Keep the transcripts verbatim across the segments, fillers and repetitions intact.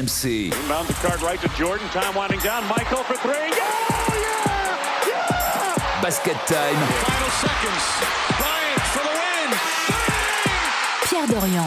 M C. Basket Time. Pierre Dorian.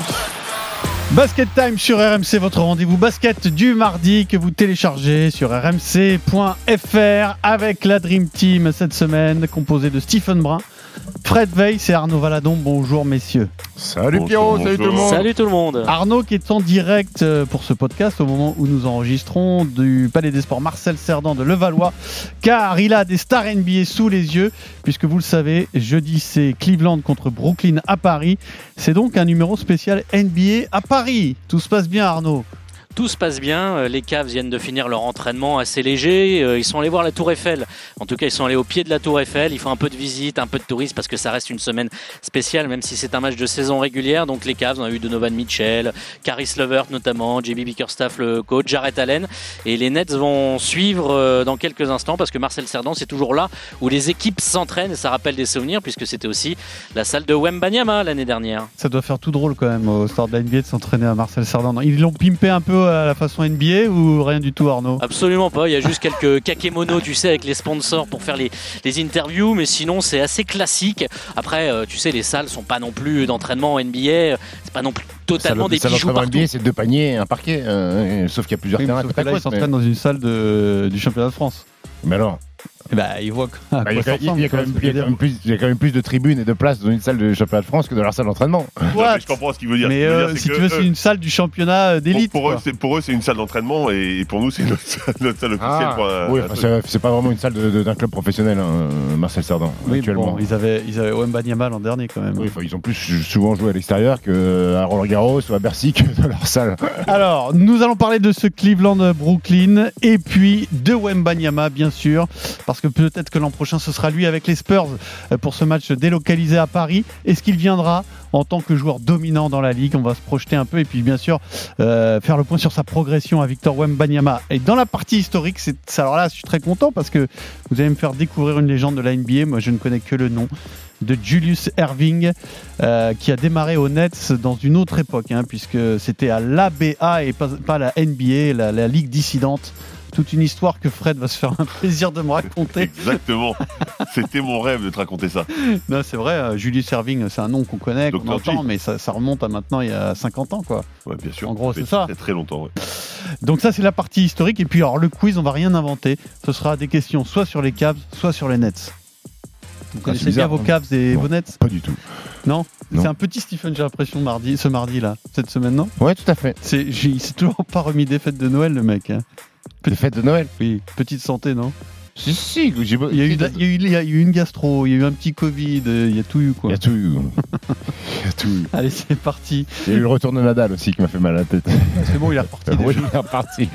Basket Time sur R M C, votre rendez-vous basket du mardi que vous téléchargez sur r m c point f r avec la Dream Team cette semaine composée de Stephen Brun, Fred Weiss et Arnaud Valadon. Bonjour messieurs. Salut Pierrot, salut tout le monde. Salut tout le monde. Arnaud qui est en direct pour ce podcast au moment où nous enregistrons du Palais des Sports Marcel Cerdan de Levallois, car il a des stars N B A sous les yeux, puisque vous le savez, jeudi c'est Cleveland contre Brooklyn à Paris. C'est donc un numéro spécial N B A à Paris. Tout se passe bien Arnaud? Tout se passe bien, les Cavs viennent de finir leur entraînement assez léger, ils sont allés voir la Tour Eiffel, en tout cas ils sont allés au pied de la Tour Eiffel, ils font un peu de visite, un peu de tourisme parce que ça reste une semaine spéciale même si c'est un match de saison régulière, donc les Cavs, on a eu Donovan Mitchell, Caris LeVert notamment, J B Bickerstaff le coach, Jarrett Allen, et les Nets vont suivre dans quelques instants parce que Marcel Cerdan c'est toujours là où les équipes s'entraînent et ça rappelle des souvenirs puisque c'était aussi la salle de Wembanyama l'année dernière. Ça doit faire tout drôle quand même au stade de la N B A de s'entraîner à Marcel Cerdan. Ils l'ont pimpé un peu à la façon N B A ou rien du tout Arnaud? Absolument pas, il y a juste quelques kakémonos tu sais avec les sponsors pour faire les, les interviews, mais sinon c'est assez classique. Après euh, tu sais les salles sont pas non plus d'entraînement N B A, c'est pas non plus totalement des bijoux partout. N B A c'est deux paniers et un parquet, euh, sauf qu'il y a plusieurs oui, terrains. Sauf que là ils s'entraînent mais... dans une salle de, du championnat de France. Mais alors bah, ils voient bah, il, y a, il, y a quand même, il, y a quand même plus, il y a quand même plus de tribunes et de places dans une salle de championnat de France que dans leur salle d'entraînement. Ouais, je comprends ce qu'il veut dire. Mais ce euh, dire, si que, tu veux, c'est euh, une salle du championnat d'élite. Pour, pour, eux, c'est, pour eux, c'est une salle d'entraînement et pour nous, c'est notre, notre salle officielle. Ah, pour un, oui, enfin, c'est, c'est pas vraiment une salle de, de, d'un club professionnel, hein, Marcel Cerdan, oui, actuellement. Bon, ils avaient, ils avaient Wembanyama l'an dernier quand même. Oui, enfin, ils ont plus souvent joué à l'extérieur qu'à Roland-Garros ou à Bercy que dans leur salle. Alors, nous allons parler de ce Cleveland-Brooklyn et puis de Wembanyama, bien sûr, parce que peut-être que l'an prochain, ce sera lui avec les Spurs pour ce match délocalisé à Paris. Est-ce qu'il viendra en tant que joueur dominant dans la ligue? On va se projeter un peu et puis bien sûr euh, faire le point sur sa progression à Victor Wembanyama. Et dans la partie historique, c'est, alors là je suis très content parce que vous allez me faire découvrir une légende de la N B A. Moi je ne connais que le nom de Julius Erving, euh, qui a démarré aux Nets dans une autre époque, hein, puisque c'était à l'A B A et pas, pas la N B A, la, la ligue dissidente. Toute une histoire que Fred va se faire un plaisir de me raconter. Exactement. C'était mon rêve de te raconter ça. Non, c'est vrai, Julius Erving, c'est un nom qu'on connaît, qu'on docteur entend, G. mais ça, ça remonte à maintenant il y a cinquante ans, quoi. Ouais, bien sûr. En gros, ça c'est ça. C'est très longtemps, ouais. Donc ça, c'est la partie historique. Et puis, alors, le quiz, on va rien inventer. Ce sera des questions soit sur les Cavs, soit sur les Nets. Vous ah, connaissez bizarre, bien vos hein. Cavs et non, vos Nets? Pas du tout. Non, non. C'est un petit Stephen, j'ai l'impression, mardi, ce mardi-là, cette semaine, non? Ouais, tout à fait. C'est, j'ai, il s'est toujours pas remis des fêtes de Noël, le mec. Hein. Des fêtes de Noël? Oui, petite santé, non? Si, si. J'ai... Il, y a eu, il, y a eu, il y a eu une gastro, il y a eu un petit Covid, il y a tout eu, quoi. Il y a tout eu. Il y a tout eu. Allez, c'est parti. Il y a eu le retour de Nadal aussi qui m'a fait mal à la tête. C'est bon, il est reparti. Oui, il est reparti.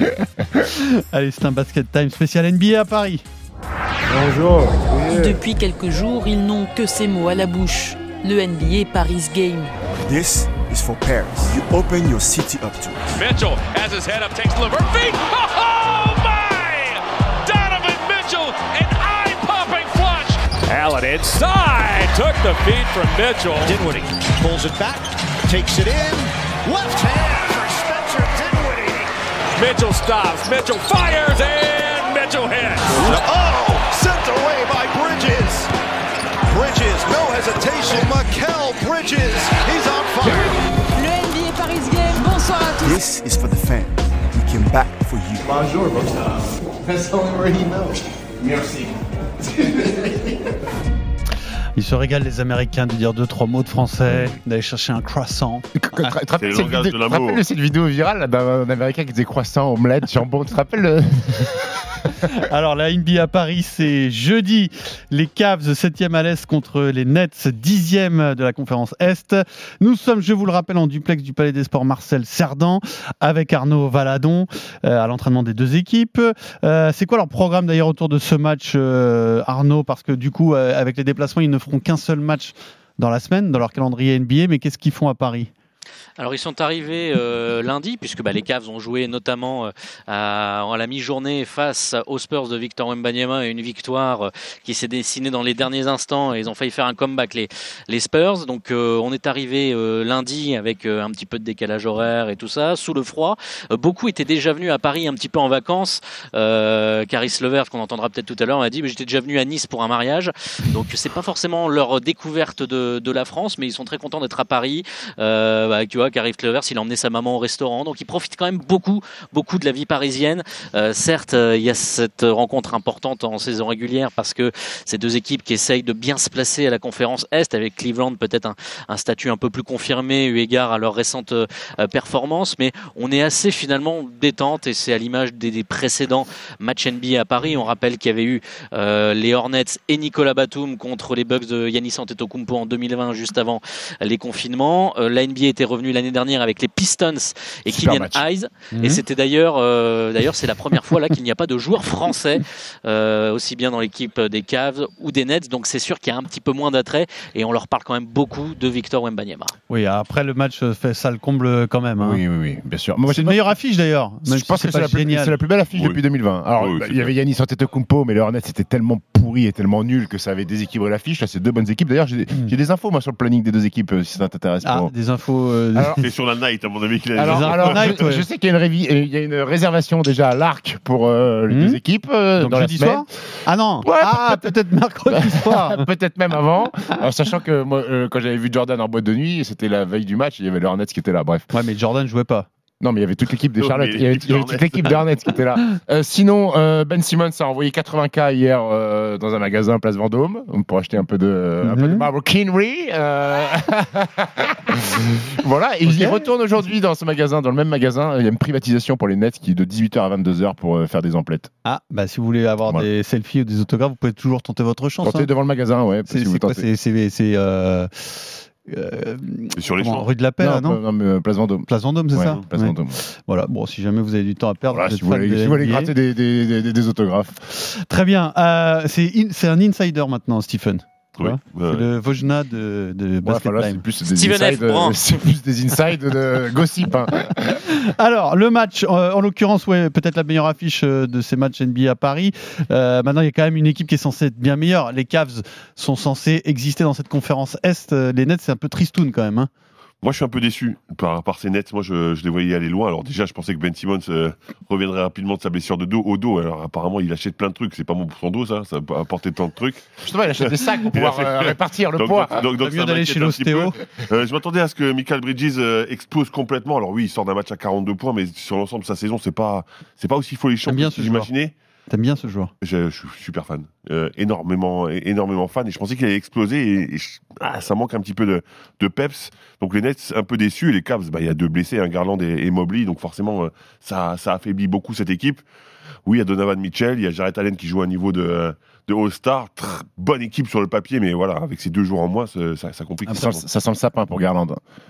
Allez, c'est un Basket Time spécial N B A à Paris. Bonjour. Yeah. Depuis quelques jours, ils n'ont que ces mots à la bouche. Le N B A Paris Game. This is for Paris. You open your city up to it. Mitchell has his head up, takes the LeVert feed. Oh my! Donovan Mitchell, an eye-popping flush. Allen inside, took the feed from Mitchell. Dinwiddie pulls it back, takes it in. Left hand for Spencer Dinwiddie. Mitchell stops, Mitchell fires, and Mitchell hits. Oh, sent away by Bridges. Bridges, no hesitation. Mikal Bridges, he's on fire. Le N B A Paris Game, bonsoir à tous. This is for the fan. We came back for you. Bonjour, bonsoir. That's the only word he knows. Merci. Ils se régalent les Américains de dire deux trois mots de français, d'aller chercher un croissant. Tu te rappelles de cette vidéo virale là, d'un Américain qui disait croissant, omelette, jambon? Tu te rappelles le... Alors la N B A à Paris, c'est jeudi. Les Cavs septième à l'Est contre les Nets dixième de la conférence Est. Nous sommes, je vous le rappelle, en duplex du Palais des Sports Marcel Cerdan avec Arnaud Valadon euh, à l'entraînement des deux équipes. Euh, c'est quoi leur programme d'ailleurs autour de ce match, euh, Arnaud? Parce que du coup, euh, avec les déplacements, ils ne feront qu'un seul match dans la semaine, dans leur calendrier N B A. Mais qu'est-ce qu'ils font à Paris? Alors ils sont arrivés euh, lundi, puisque bah, les Cavs ont joué notamment euh, à, à la mi-journée face aux Spurs de Victor Wembanyama, et une victoire euh, qui s'est dessinée dans les derniers instants, et ils ont failli faire un comeback les, les Spurs. Donc euh, on est arrivé euh, lundi avec euh, un petit peu de décalage horaire et tout ça, sous le froid. Euh, beaucoup étaient déjà venus à Paris un petit peu en vacances. Euh, Caris Levert, qu'on entendra peut-être tout à l'heure, m'a dit mais j'étais déjà venu à Nice pour un mariage. Donc c'est pas forcément leur découverte de, de la France, mais ils sont très contents d'être à Paris. Euh, bah, tu vois, Caris Levert, il a emmené sa maman au restaurant, donc il profite quand même beaucoup, beaucoup de la vie parisienne. Euh, certes, euh, il y a cette rencontre importante en saison régulière parce que ces deux équipes qui essayent de bien se placer à la conférence Est, avec Cleveland peut-être un, un statut un peu plus confirmé eu égard à leur récente euh, performance, mais on est assez finalement détente, et c'est à l'image des, des précédents matchs N B A à Paris. On rappelle qu'il y avait eu euh, les Hornets et Nicolas Batum contre les Bucks de Giannis Antetokounmpo en deux mille vingt, juste avant les confinements. Euh, la N B A était revenue l'année dernière avec les Pistons et Super Killian match. Hayes, Mmh. et c'était d'ailleurs euh, d'ailleurs c'est la première fois là qu'il n'y a pas de joueur français euh, aussi bien dans l'équipe des Cavs ou des Nets, donc c'est sûr qu'il y a un petit peu moins d'attrait, et on leur parle quand même beaucoup de Victor Wembanyama. Oui, après le match fait ça le comble quand même. Hein. Oui, oui, oui, bien sûr. Moi, C'est une meilleure affiche d'ailleurs. Je même si pense que c'est pas la, plus, génial. c'est la plus belle affiche Oui. depuis deux mille vingt. Alors, Oui, bah, c'est il y avait Giannis Antetokounmpo, mais le Hornets c'était tellement pourri et tellement nul que ça avait déséquilibré l'affiche. Là, c'est deux bonnes équipes. D'ailleurs, j'ai, Mm. j'ai des infos moi sur le planning des deux équipes, euh, si ça t'intéresse. Ah, pour- des infos. euh, Alors, C'est sur la night, à mon avis, qu'il a alors, Les infos alors, night, je, ouais. je sais qu'il y a une, révi- euh, il y a une réservation déjà à l'Arc pour euh, les Mm. deux équipes euh, donc dans la jeudi semaine. soir. Ah non. Ouais, ah peut-être mercredi soir. Peut-être même avant. Alors, sachant que moi, euh, quand j'avais vu Jordan en boîte de nuit, c'était la veille du match, il y avait le Hornets qui était là. Bref. Ouais, mais Jordan jouait pas. Non, mais il y avait toute l'équipe des Non, Charlotte. mais Il y avait, l'équipe il y avait des toute l'équipe des Hornets qui était là. Euh, sinon, euh, Ben Simmons a envoyé quatre-vingts K hier euh, dans un magasin Place Vendôme pour acheter un peu de, un peu de Mhm. maroquinerie. Euh... voilà, et Ok. il retourne aujourd'hui dans ce magasin, dans le même magasin. Il y a une privatisation pour les Nets qui est de dix-huit heures à vingt-deux heures pour euh, faire des emplettes. Ah, bah si vous voulez avoir Voilà. des selfies ou des autographes, vous pouvez toujours tenter votre chance. Quand hein. tu es devant le magasin, ouais. C'est si vous c'est quoi tentez. C'est c'est c'est euh, euh, C'est sur les comment, champs. rue de la Paix, là, non, non, non, mais euh, Place Vendôme. Place Vendôme, c'est Ouais, ça. Place Ouais. Vendôme. Voilà. Bon, si jamais vous avez du temps à perdre, Voilà, vous si êtes vous fan voulez, de si vous voulez N B A. gratter des, des, des, des autographes. Très bien. Euh, c'est in- c'est un insider maintenant, Stephen. Tu Oui. vois Ouais. C'est le Vojna de, de Ouais, Basket enfin, là, c'est Time. plus des Steven F. insides, euh, Brand. c'est plus des insides de gossip. Hein. Alors, le match, euh, en l'occurrence, ouais, peut-être la meilleure affiche euh, de ces matchs N B A à Paris. Euh, maintenant, il y a quand même une équipe qui est censée être bien meilleure. Les Cavs sont censés exister dans cette conférence Est. Euh, Les Nets, c'est un peu tristoun quand même. Hein. Moi, je suis un peu déçu par, par ces Nets. Moi, je, je les voyais aller loin. Alors déjà, je pensais que Ben Simmons euh, reviendrait rapidement de sa blessure de dos au dos. Alors apparemment, il achète plein de trucs. C'est pas bon pour son dos, ça. Ça peut apporter tant de trucs. Justement, il achète des sacs pour pouvoir euh, répartir le Donc, poids. donc, donc, donc, Vaut mieux ça d'aller m'inquiète chez un petit l'ostéo. peu. Euh, je m'attendais à ce que Michael Bridges euh, explose complètement. Alors oui, il sort d'un match à quarante-deux points, mais sur l'ensemble de sa saison, c'est pas, c'est pas aussi folichon J'aime bien que ce j'imaginais. T'aimes bien ce joueur? Je, je suis super fan, euh, énormément, é- énormément fan, et je pensais qu'il allait exploser, et, et je- ah, ça manque un petit peu de, de peps. Donc les Nets un peu déçus, et les Cavs, bah, il y a deux blessés, hein, Garland et, et Mobley, donc forcément euh, ça, ça affaiblit beaucoup cette équipe. Oui, il y a Donovan Mitchell, il y a Jarrett Allen qui joue à un niveau de, de All-Star, Trr, bonne équipe sur le papier, mais voilà, avec ces deux jours en moins, ça, ça, ça complique. Ça, ça sent le sapin pour Garland.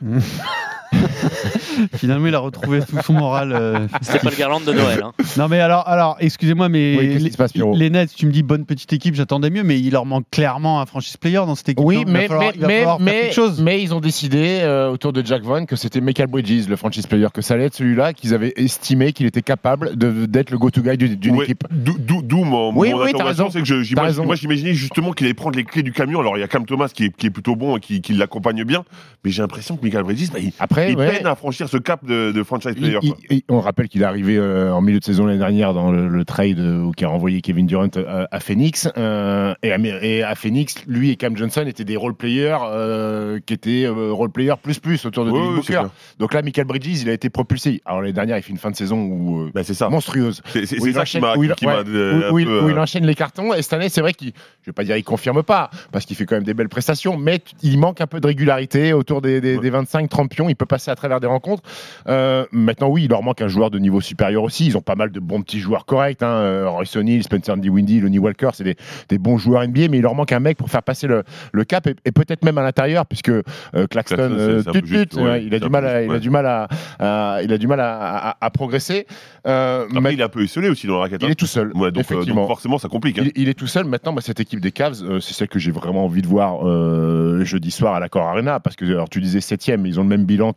Finalement, il a retrouvé tout son moral. euh, C'était pas le Garland de Noël. Hein. Non, mais alors, alors excusez-moi, mais Oui, qu'est-ce qui se passe, Pierrot ? les Nets, tu me dis bonne petite équipe, j'attendais mieux, mais il leur manque clairement un franchise player dans cette équipe. Oui, Donc, il mais, va falloir, mais, il va mais, falloir faire mais, quelque chose. mais ils ont décidé euh, autour de Jack Vaughn que c'était Michael Bridges, le franchise player, que ça allait être celui-là, qu'ils avaient estimé qu'il était capable de, d'être le go-to guy d'une, d'une Ouais, équipe. D'où, d'où- d'où mon, Oui, mon oui, t'as interrogation, raison. c'est que je, T'as j'imagine- raison. moi j'imaginais justement qu'il allait prendre les clés du camion. Alors il y a Cam Thomas qui est, qui est plutôt bon et qui, qui l'accompagne bien, mais j'ai l'impression que Michael Bridges, bah, il, Après, il ouais, peine à franchir ce cap de, de franchise player. il- quoi. il- on rappelle qu'il est arrivé euh, en milieu de saison l'année dernière dans le, le trade euh, où qui a renvoyé Kevin Durant euh, à Phoenix. euh, et, à, et à Phoenix, lui et Cam Johnson étaient des role players euh, qui étaient euh, role players plus plus autour de Ouais, Devin ouais, c'est Booker. clair. Donc là, Michael Bridges, il a été propulsé. Alors l'année dernière, il fait une fin de saison où, euh, Bah, c'est ça. monstrueuse. C'est, c'est, Où c'est il ça enchaîne- qui m'a, où il- qui ouais, m'a euh, où, où un il, peu, où il euh, enchaîne les cartons. Et cette année, c'est vrai qu'il, je vais pas dire il confirme pas, parce qu'il fait quand même des belles prestations, mais t- il manque un peu de régularité autour des, des, Ouais. des vingt-cinq trente pions. Il peut passer à travers des rencontres. Euh, maintenant, oui, il leur manque un joueur de niveau supérieur aussi. Ils ont pas mal de bons petits joueurs corrects. Hein. Euh, Royce O'Neal, Spencer Dinwiddie, Lonnie Walker, c'est des, des bons joueurs N B A, mais il leur manque un mec pour faire passer le, le cap et, et peut-être même à l'intérieur, puisque euh, Claxton, Claxton, c'est- euh, c'est un peu tut, juste, tut, ouais, ouais, il a c'est du un mal, peu à, juste, il a ouais. du mal à, à- il a du mal à, à- à progresser. Euh, Après, ma- il est un peu isolé aussi dans la raquette. il hein. est tout seul. Ouais, donc, euh, effectivement. donc forcément, ça complique. Hein. Il, il est tout seul. Maintenant, moi, cette équipe des Cavs, euh, c'est celle que j'ai vraiment envie de voir euh, jeudi soir à l'Accor Arena. Parce que, alors, tu disais septième, mais ils ont le même bilan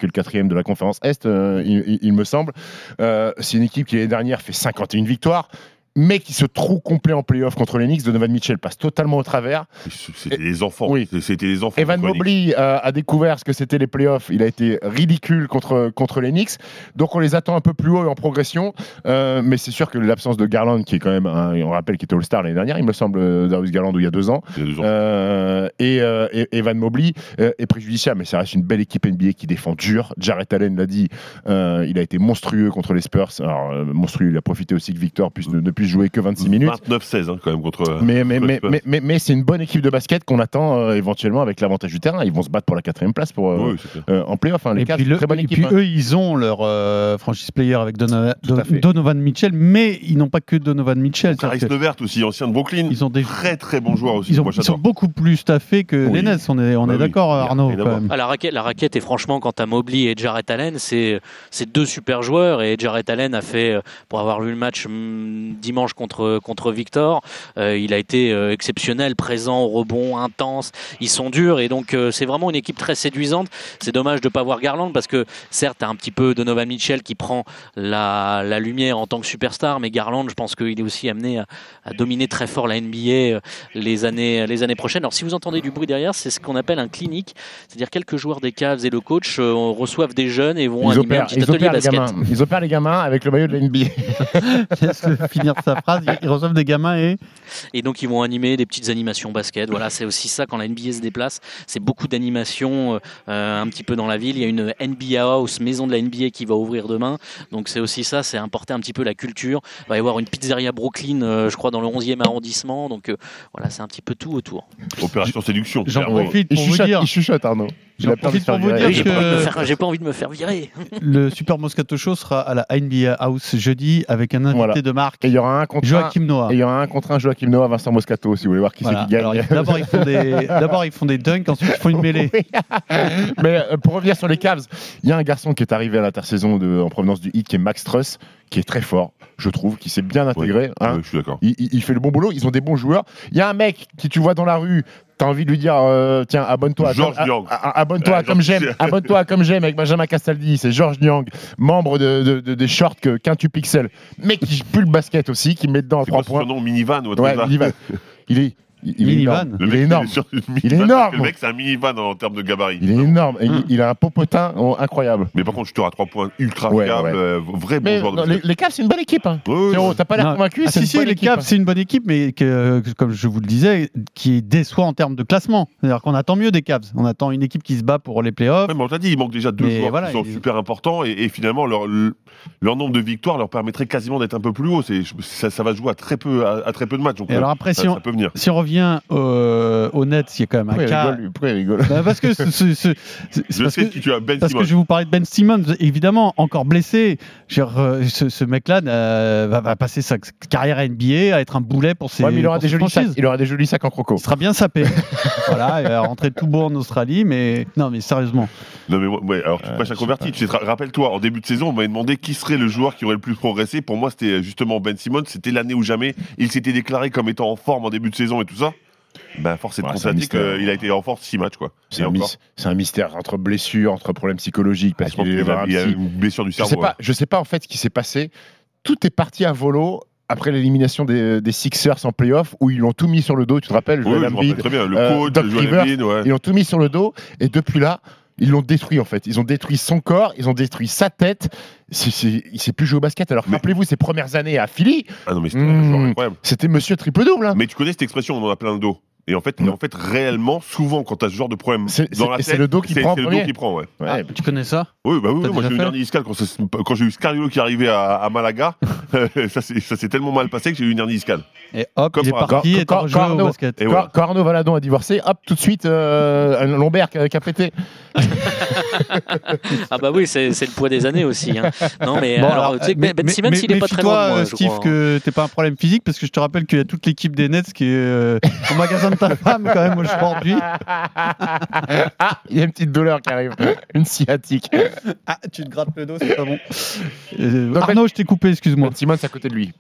que le quatrième de la conférence Est, euh, il, il, il me semble. Euh, c'est une équipe qui l'année dernière fait cinquante et une victoires, mais qui se trouve complet en play-off contre les Knicks. Donovan Mitchell passe totalement au travers. C'était les enfants. Oui. C'était les enfants. Evan Mobley euh, a découvert ce que c'était les playoffs. Il a été ridicule contre, contre les Knicks. Donc on les attend un peu plus haut en progression. Euh, mais c'est sûr que l'absence de Garland, qui est quand même, un, on rappelle qu'il était All-Star l'année dernière, il me semble, Darius Garland, où il y a deux ans, il y a deux ans. Euh, et, euh, et Evan Mobley euh, est préjudiciable. Mais ça reste une belle équipe N B A qui défend dur. Jarrett Allen l'a dit, euh, il a été monstrueux contre les Spurs. Alors, euh, monstrueux, il a profité aussi que Victor puisse, ne, ne puisse jouer que vingt-six minutes. vingt-neuf seize hein, quand même contre. Mais, mais, mais, mais, mais, mais c'est une bonne équipe de basket qu'on attend euh, éventuellement avec l'avantage du terrain. Ils vont se battre pour la quatrième place pour, euh, oui, euh, en play-off. Hein, les et quatre, puis, le, très bonne et équipe. puis hein. eux, ils ont leur euh, franchise player avec Donovan, Tout à fait. Donovan Mitchell, mais ils n'ont pas que Donovan Mitchell. Caris Levert aussi, ancien de Brooklyn. Ils ont des très très bons joueurs aussi. Ils, ont, Moi, ils sont beaucoup plus staffés que oui. les Nets. On est, on bah est oui. d'accord, Arnaud. Quand même. Ah, la raquette, la raquette, et franchement, quant à Mobley et Jarrett Allen, c'est, c'est deux super joueurs. Et Jarrett Allen a fait, pour avoir vu le match hum, dimanche contre contre Victor, euh, il a été euh, exceptionnel, présent au rebond, intense. Ils sont durs et donc euh, c'est vraiment une équipe très séduisante. C'est dommage de pas voir Garland parce que certes, t'as un petit peu Donovan Mitchell qui prend la la lumière en tant que superstar, mais Garland, je pense qu'il est aussi amené à, à dominer très fort la N B A euh, les années les années prochaines. Alors si vous entendez du bruit derrière, c'est ce qu'on appelle un clinique, c'est-à-dire quelques joueurs des Cavs et le coach euh, reçoivent des jeunes et vont ils animer opèrent, un petit ils atelier opèrent basket. Les gamins. Ils opèrent les gamins avec le maillot de la N B A. Laisse-le finir sa phrase. Ils reçoivent des gamins et Et donc ils vont animer des petites animations basket. Voilà, c'est aussi ça quand la N B A se déplace. C'est beaucoup d'animations euh, un petit peu dans la ville. Il y a une N B A House, maison de la N B A, qui va ouvrir demain. Donc c'est aussi ça, c'est importer un petit peu la culture. Il va y avoir une pizzeria Brooklyn, euh, je crois, dans le onzième arrondissement. Donc euh, voilà, c'est un petit peu tout autour. Opération séduction. J'en clairement. profite Il pour vous chuchote, dire. il chuchote, Arnaud. Il J'en a peur de profite se faire pour vous virer. dire J'ai pas, envie de me que faire- j'ai pas envie de me faire virer. le Super Moscato Show sera à la N B A House jeudi avec un invité Voilà. de marque, Et il y aura un contre un. Joachim Noah. Et il y aura un contre un Joachim Noah, Vincent Moscato, si vous voulez voir qui Voilà. c'est qui gagne. Alors, d'abord, ils font des, d'abord, ils font des dunks, ensuite, ils font une mêlée. Mais euh, pour revenir sur les Cavs, il y a un garçon qui est arrivé à l'intersaison de, en provenance du Heat, qui est Max Truss, qui est très fort, je trouve, qui s'est bien intégré. Oui, hein. oui, je suis d'accord. Il, il- il fait le bon boulot, ils ont des bons joueurs. Il y a un mec qui tu vois dans la rue, t'as envie de lui dire euh, tiens, abonne-toi, Georges comme, Niang. a- a- abonne-toi Euh, comme Georges- j'aime, abonne-toi comme j'aime avec Benjamin Castaldi, c'est Georges Niang, membre de, de- de- des shorts que Quintu Pixel, mec qui pue le basket aussi, qui met dedans à C'est trois quoi son points. nom, Minivan ou un truc Ouais, là Minivan. Il est, il, il est Minivan. énorme. Le Il mec, est énorme. sur une Il est minivan, énorme. parce que Le mec, c'est un minivan en termes de gabarit. Il est énorme. Et Hum. il, il a un popotin oh, incroyable. Mais par contre, je te à trois points ultra Ouais, fiable, ouais. euh, vrai bon Mais joueur de non, les, basket. les Cavs, c'est une bonne équipe. Hein. Ouais, ouais, Pierrot, ouais. t'as pas l'air Non. convaincu Ah, c'est si, une si, bonne les équipe, Cavs, hein. c'est une bonne équipe, mais que, que, comme je vous le disais, qui déçoit en termes de classement. C'est-à-dire qu'on attend mieux des Cavs. On attend une équipe qui se bat pour les playoffs. Ouais, mais on t'a dit, il manque déjà deux Mais joueurs voilà, qui sont il- super importants et, et finalement leur, le- leur nombre de victoires leur permettrait quasiment d'être un peu plus haut. C'est, ça, ça va se jouer à très peu, à, à très peu de matchs. Donc, Et euh, alors après, ça, si on, ça peut venir. si on revient euh, au Nets, il y a quand même un Pourquoi il cas. rigole, lui Pourquoi il rigole Bah, parce que ce- ce- ce- c'est Je parce sais que- qui tu as, Ben Parce Simmons. que je vais vous parler de Ben Simmons, évidemment, encore blessé. Je veux dire, euh, ce, ce mec-là euh, va, va passer sa carrière à N B A à être un boulet pour ses, Ouais, mais il aura pour des ses jolis sacs. franchises. Il aura des jolis sacs en croco. Il sera bien sapé. Voilà, il va rentrer tout beau en Australie, mais non, mais sérieusement. Non mais ouais, alors tu te prêches un converti. Tu sais, rappelle-toi, en début de saison, on m'avait demandé qui serait le joueur qui aurait le plus progressé. Pour moi, c'était justement Ben Simmons. C'était l'année ou jamais. Il s'était déclaré comme étant en forme en début de saison et tout ça. Ben, force est de Ouais, c'est un constater mystère. qu'il a été en force six matchs, quoi. C'est Et un, encore. mis- c'est un mystère entre blessures, entre problèmes psychologiques, Ah, parce je pense qu'il qu'il est a, il a psy. une blessure du Je cerveau. sais pas, ouais. je sais pas en fait ce qui s'est passé. Tout est parti à volo après l'élimination des, des Sixers en playoff où ils l'ont tout mis sur le dos. Tu te rappelles, Oui, Joel je me rappelle Embiid, très bien. Le euh, coach, Doc Joel Rivers, Embiid, ouais. ils l'ont tout mis sur le dos et depuis là, ils l'ont détruit en fait. Ils ont détruit son corps, ils ont détruit sa tête. C'est, c'est, il sait plus jouer au basket. Alors Mais- rappelez-vous ses premières années à Philly, Ah non, mais c'était Mmh. un joueur incroyable. c'était Monsieur triple double. Hein. Mais tu connais cette expression, on en a plein le dos. Et en fait, et Non. en fait, réellement, souvent, quand tu as ce genre de problème C'est- dans c'est- la tête, c'est le dos qui c'est, prend en c'est le premier. dos qui prend, ouais. Ouais, Ah, tu connais ça? Oui, bah oui, T'as oui, moi déjà j'ai eu une fait hernie discale quand, ça- quand j'ai eu Scariolo qui arrivait à, à Malaga. ça, s'est, ça s'est tellement mal passé que j'ai eu une hernie discale. Et hop, Comme il est par parti hasard. et t'as Quand- rejoué quand au Arnaud- basket. Et Quand, voilà. quand Arnaud Valadon a divorcé, hop, tout de suite, euh, un lombaire qui a, qui a pété. Ah bah oui, c'est, c'est le poids des années aussi. Hein. Non mais Bon, alors, alors, tu sais que mais- Ben mais- Simmons, mais- il est pas très méfie-toi, loin de moi, euh, je Steve, crois. que t'es pas un problème physique, parce que je te rappelle qu'il y a toute l'équipe des Nets qui est euh, au magasin de ta femme quand même aujourd'hui. Ah, il y a une petite douleur qui arrive, une sciatique. Ah, tu te grattes le dos, c'est pas bon. Euh, Donc, Arnaud, je t'ai coupé, excuse-moi. Ben Simmons à côté de lui.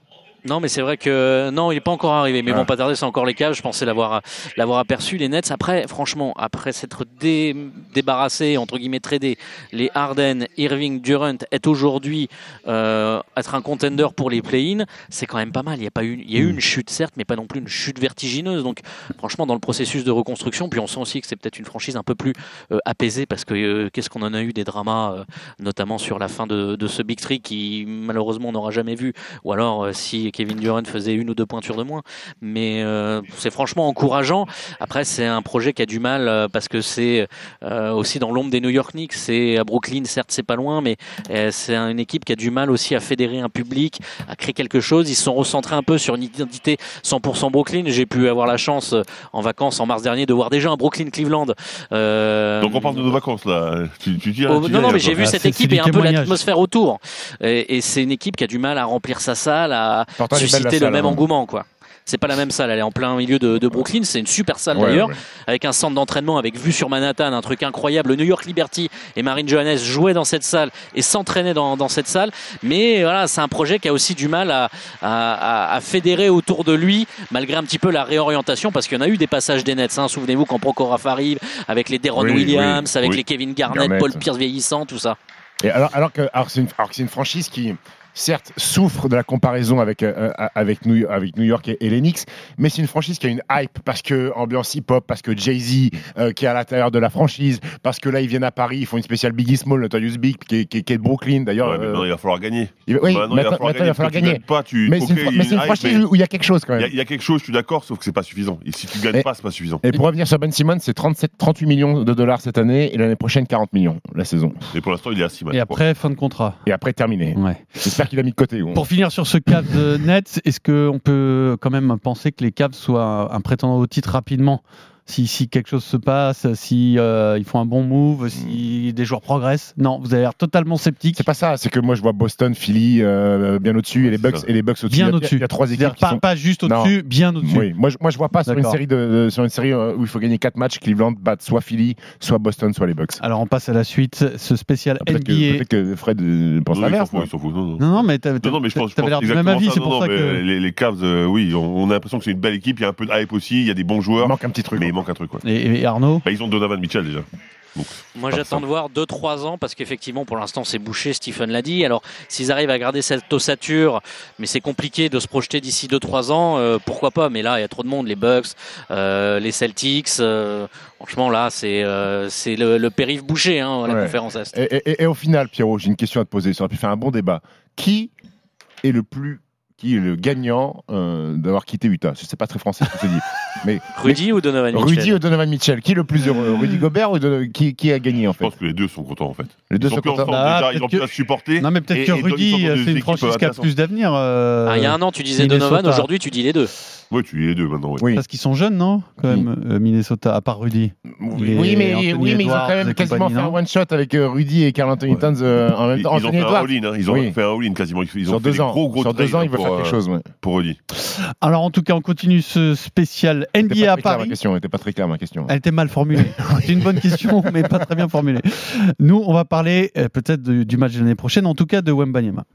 Non, mais c'est vrai que non, il n'est pas encore arrivé. Mais Ah. bon, pas tarder, c'est encore les Cavs. Je pensais l'avoir l'avoir aperçu. Les Nets, après, franchement, après s'être dé, débarrassé, entre guillemets, tradé, les Harden, Irving, Durant, est aujourd'hui euh, être un contender pour les play-in, c'est quand même pas mal. Il y a pas eu, il y a eu une chute certes, mais pas non plus une chute vertigineuse. Donc, franchement, dans le processus de reconstruction, puis on sent aussi que c'est peut-être une franchise un peu plus euh, apaisée parce que euh, qu'est-ce qu'on en a eu des dramas, euh, notamment sur la fin de, de ce Big Three qui malheureusement on n'aura jamais vu. Ou alors euh, si Kevin Durant faisait une ou deux pointures de moins, mais euh, c'est franchement encourageant. Après, c'est un projet qui a du mal euh, parce que c'est euh, aussi dans l'ombre des New York Knicks. C'est à Brooklyn, certes, c'est pas loin, mais euh, c'est une équipe qui a du mal aussi à fédérer un public, à créer quelque chose. Ils se sont recentrés un peu sur une identité cent pour cent Brooklyn. J'ai pu avoir la chance euh, en vacances en mars dernier de voir déjà un Brooklyn-Cleveland. Euh, Donc on parle de nos vacances là. Tu, tu dis, Oh, tu dis non, non, rien, mais j'ai toi. vu Ah, cette c'est- équipe c'est et du un peu témoignage. l'atmosphère autour. Et, et c'est une équipe qui a du mal à remplir sa salle, à Pourtant, elle est belle, susciter la le salle, même hein. engouement, quoi. C'est pas la même salle, elle est en plein milieu de, de Brooklyn, c'est une super salle Ouais, d'ailleurs, ouais. avec un centre d'entraînement avec vue sur Manhattan, un truc incroyable. Le New York Liberty et Marine Johannes jouaient dans cette salle et s'entraînaient dans, dans cette salle, mais voilà, c'est un projet qui a aussi du mal à, à, à, à fédérer autour de lui, malgré un petit peu la réorientation, parce qu'il y en a eu des passages des Nets, hein. Souvenez-vous quand Prokhorov arrive, avec les Deron Oui, Williams, oui, avec oui. les Kevin Garnett, Garnett. Paul Pierce vieillissant, tout ça. Et alors, alors que, alors que c'est une, alors que c'est une franchise qui, certes, souffre de la comparaison avec, euh, avec, New, avec New York et, et les Knicks, mais c'est une franchise qui a une hype parce que ambiance hip-hop, parce que Jay-Z euh, qui est à l'intérieur de la franchise, parce que là ils viennent à Paris, ils font une spéciale Biggie Small, Notorious Big, qui est, qui est- qui est de Brooklyn d'ailleurs. Ouais, mais euh, maintenant, il va falloir gagner. il- oui, Maintenant, maintenant, maintenant, il va falloir Quand tu gagner. gagnes pas, tu, Mais c'est une, ok, fra- il y a mais c'est une hype, franchise mais où il y a quelque chose quand il y, a- même. il y a quelque chose, je suis d'accord, sauf que c'est pas suffisant. Et si tu gagnes Et- pas, c'est pas suffisant. Et pour revenir sur Ben Simmons, c'est trente-sept, trente-huit millions de dollars cette année et l'année prochaine quarante millions la saison. Et pour l'instant, il est à six matchs. Et après, fin de contrat. Et après terminé. Ouais. J'espère qu'il a mis de côté. Pour finir sur ce Cavs euh, Nets, est-ce qu'on peut quand même penser que les Cavs soient un prétendant au titre rapidement ? Si, si quelque chose se passe, si euh, ils font un bon move, si des joueurs progressent. Non, vous avez l'air totalement sceptique. C'est pas ça, c'est que moi je vois Boston, Philly euh, bien au-dessus et les c'est Bucks ça. et les Bucks au-dessus. Bien Il y a- au-dessus. Il y a trois équipes C'est-à-dire qui pas, sont pas juste au-dessus, bien au-dessus. Oui, moi je, moi je vois pas sur une D'accord. série de, de- sur une série euh, où il faut gagner quatre matchs, Cleveland batte soit Philly, soit Boston, soit les Bucks. Alors on passe à la suite, ce spécial Ah, Peut-être N B A. que, peut-être que Fred euh, pense Non, il s'en l'inverse. fout, il s'en fout. Non, non. Non, non, mais t'avais Non, non, mais je pense, je t'avais pense l'air du même exactement avis, ça. c'est Non, pour non, ça mais que. les, les Cavs, euh, oui, on, on a l'impression que c'est une belle équipe. Il y a un peu de hype aussi. Il y a des bons Il joueurs, manque un petit truc. mais il manque un truc. Quoi. Et, et Arnaud Bah, ils ont Donovan Mitchell déjà. Donc, Moi, pas j'attends simple. de voir deux trois ans parce qu'effectivement, pour l'instant, c'est bouché. Stephen l'a dit. Alors, s'ils arrivent à garder cette ossature, mais c'est compliqué de se projeter d'ici deux trois ans, euh, pourquoi pas. Mais là, il y a trop de monde. Les Bucks, euh, les Celtics. Euh, franchement, là, c'est euh, c'est le, le périph' bouché, hein, la Ouais. conférence Est. Et, et- et au final, Pierrot, j'ai une question à te poser. Ça aurait pu faire un bon débat. Qui est le plus, qui est le gagnant euh, d'avoir quitté Utah? C'est pas très français ce que je te dis. Mais Rudy ou Donovan mais- Mitchell Rudy ou Donovan Mitchell? Qui est le plus heureux? Rudy Gobert ou Dono- qui, qui a gagné en Je fait? pense que les deux sont contents en fait. Les deux Ils sont sont plus contents. ensemble Ah, déjà, peut-être ils ont plus que- à supporter. Non, mais peut-être Et- que et donc, ils Rudy, sont dans des c'est une équipes franchise qui a intéressantes. plus d'avenir. euh, Ah, il y a un an, tu disais Minnesota. Donovan. Aujourd'hui, tu dis les deux. Oui, tu dis les deux maintenant. Ouais. Oui. Parce qu'ils sont jeunes, non Quand Oui. même, euh, Minnesota, à part Rudy. Oui, Et oui, mais, Anthony oui, mais ils ont Edwards quand même et quasiment compagnie, fait un non one-shot avec euh, Rudy et Karl Anthony Ouais. Towns euh, en même Ils, temps. ils ont Anthony fait un Edwards. all-in, hein. Ils ont Oui. fait un all-in quasiment. Ils, ils ont Sur fait deux des ans, gros gros sur deux trades, ans, hein, il veut pour, faire quelque euh, chose. Ouais. pour Rudy. Alors en tout cas, on continue ce spécial N B C'était A pas à très clair, ma Paris. question. Était pas très claire ma question. Elle était mal formulée. C'est une bonne question, mais pas très bien formulée. Nous, on va parler euh, peut-être de- du match de l'année prochaine, en tout cas de Wembanyama.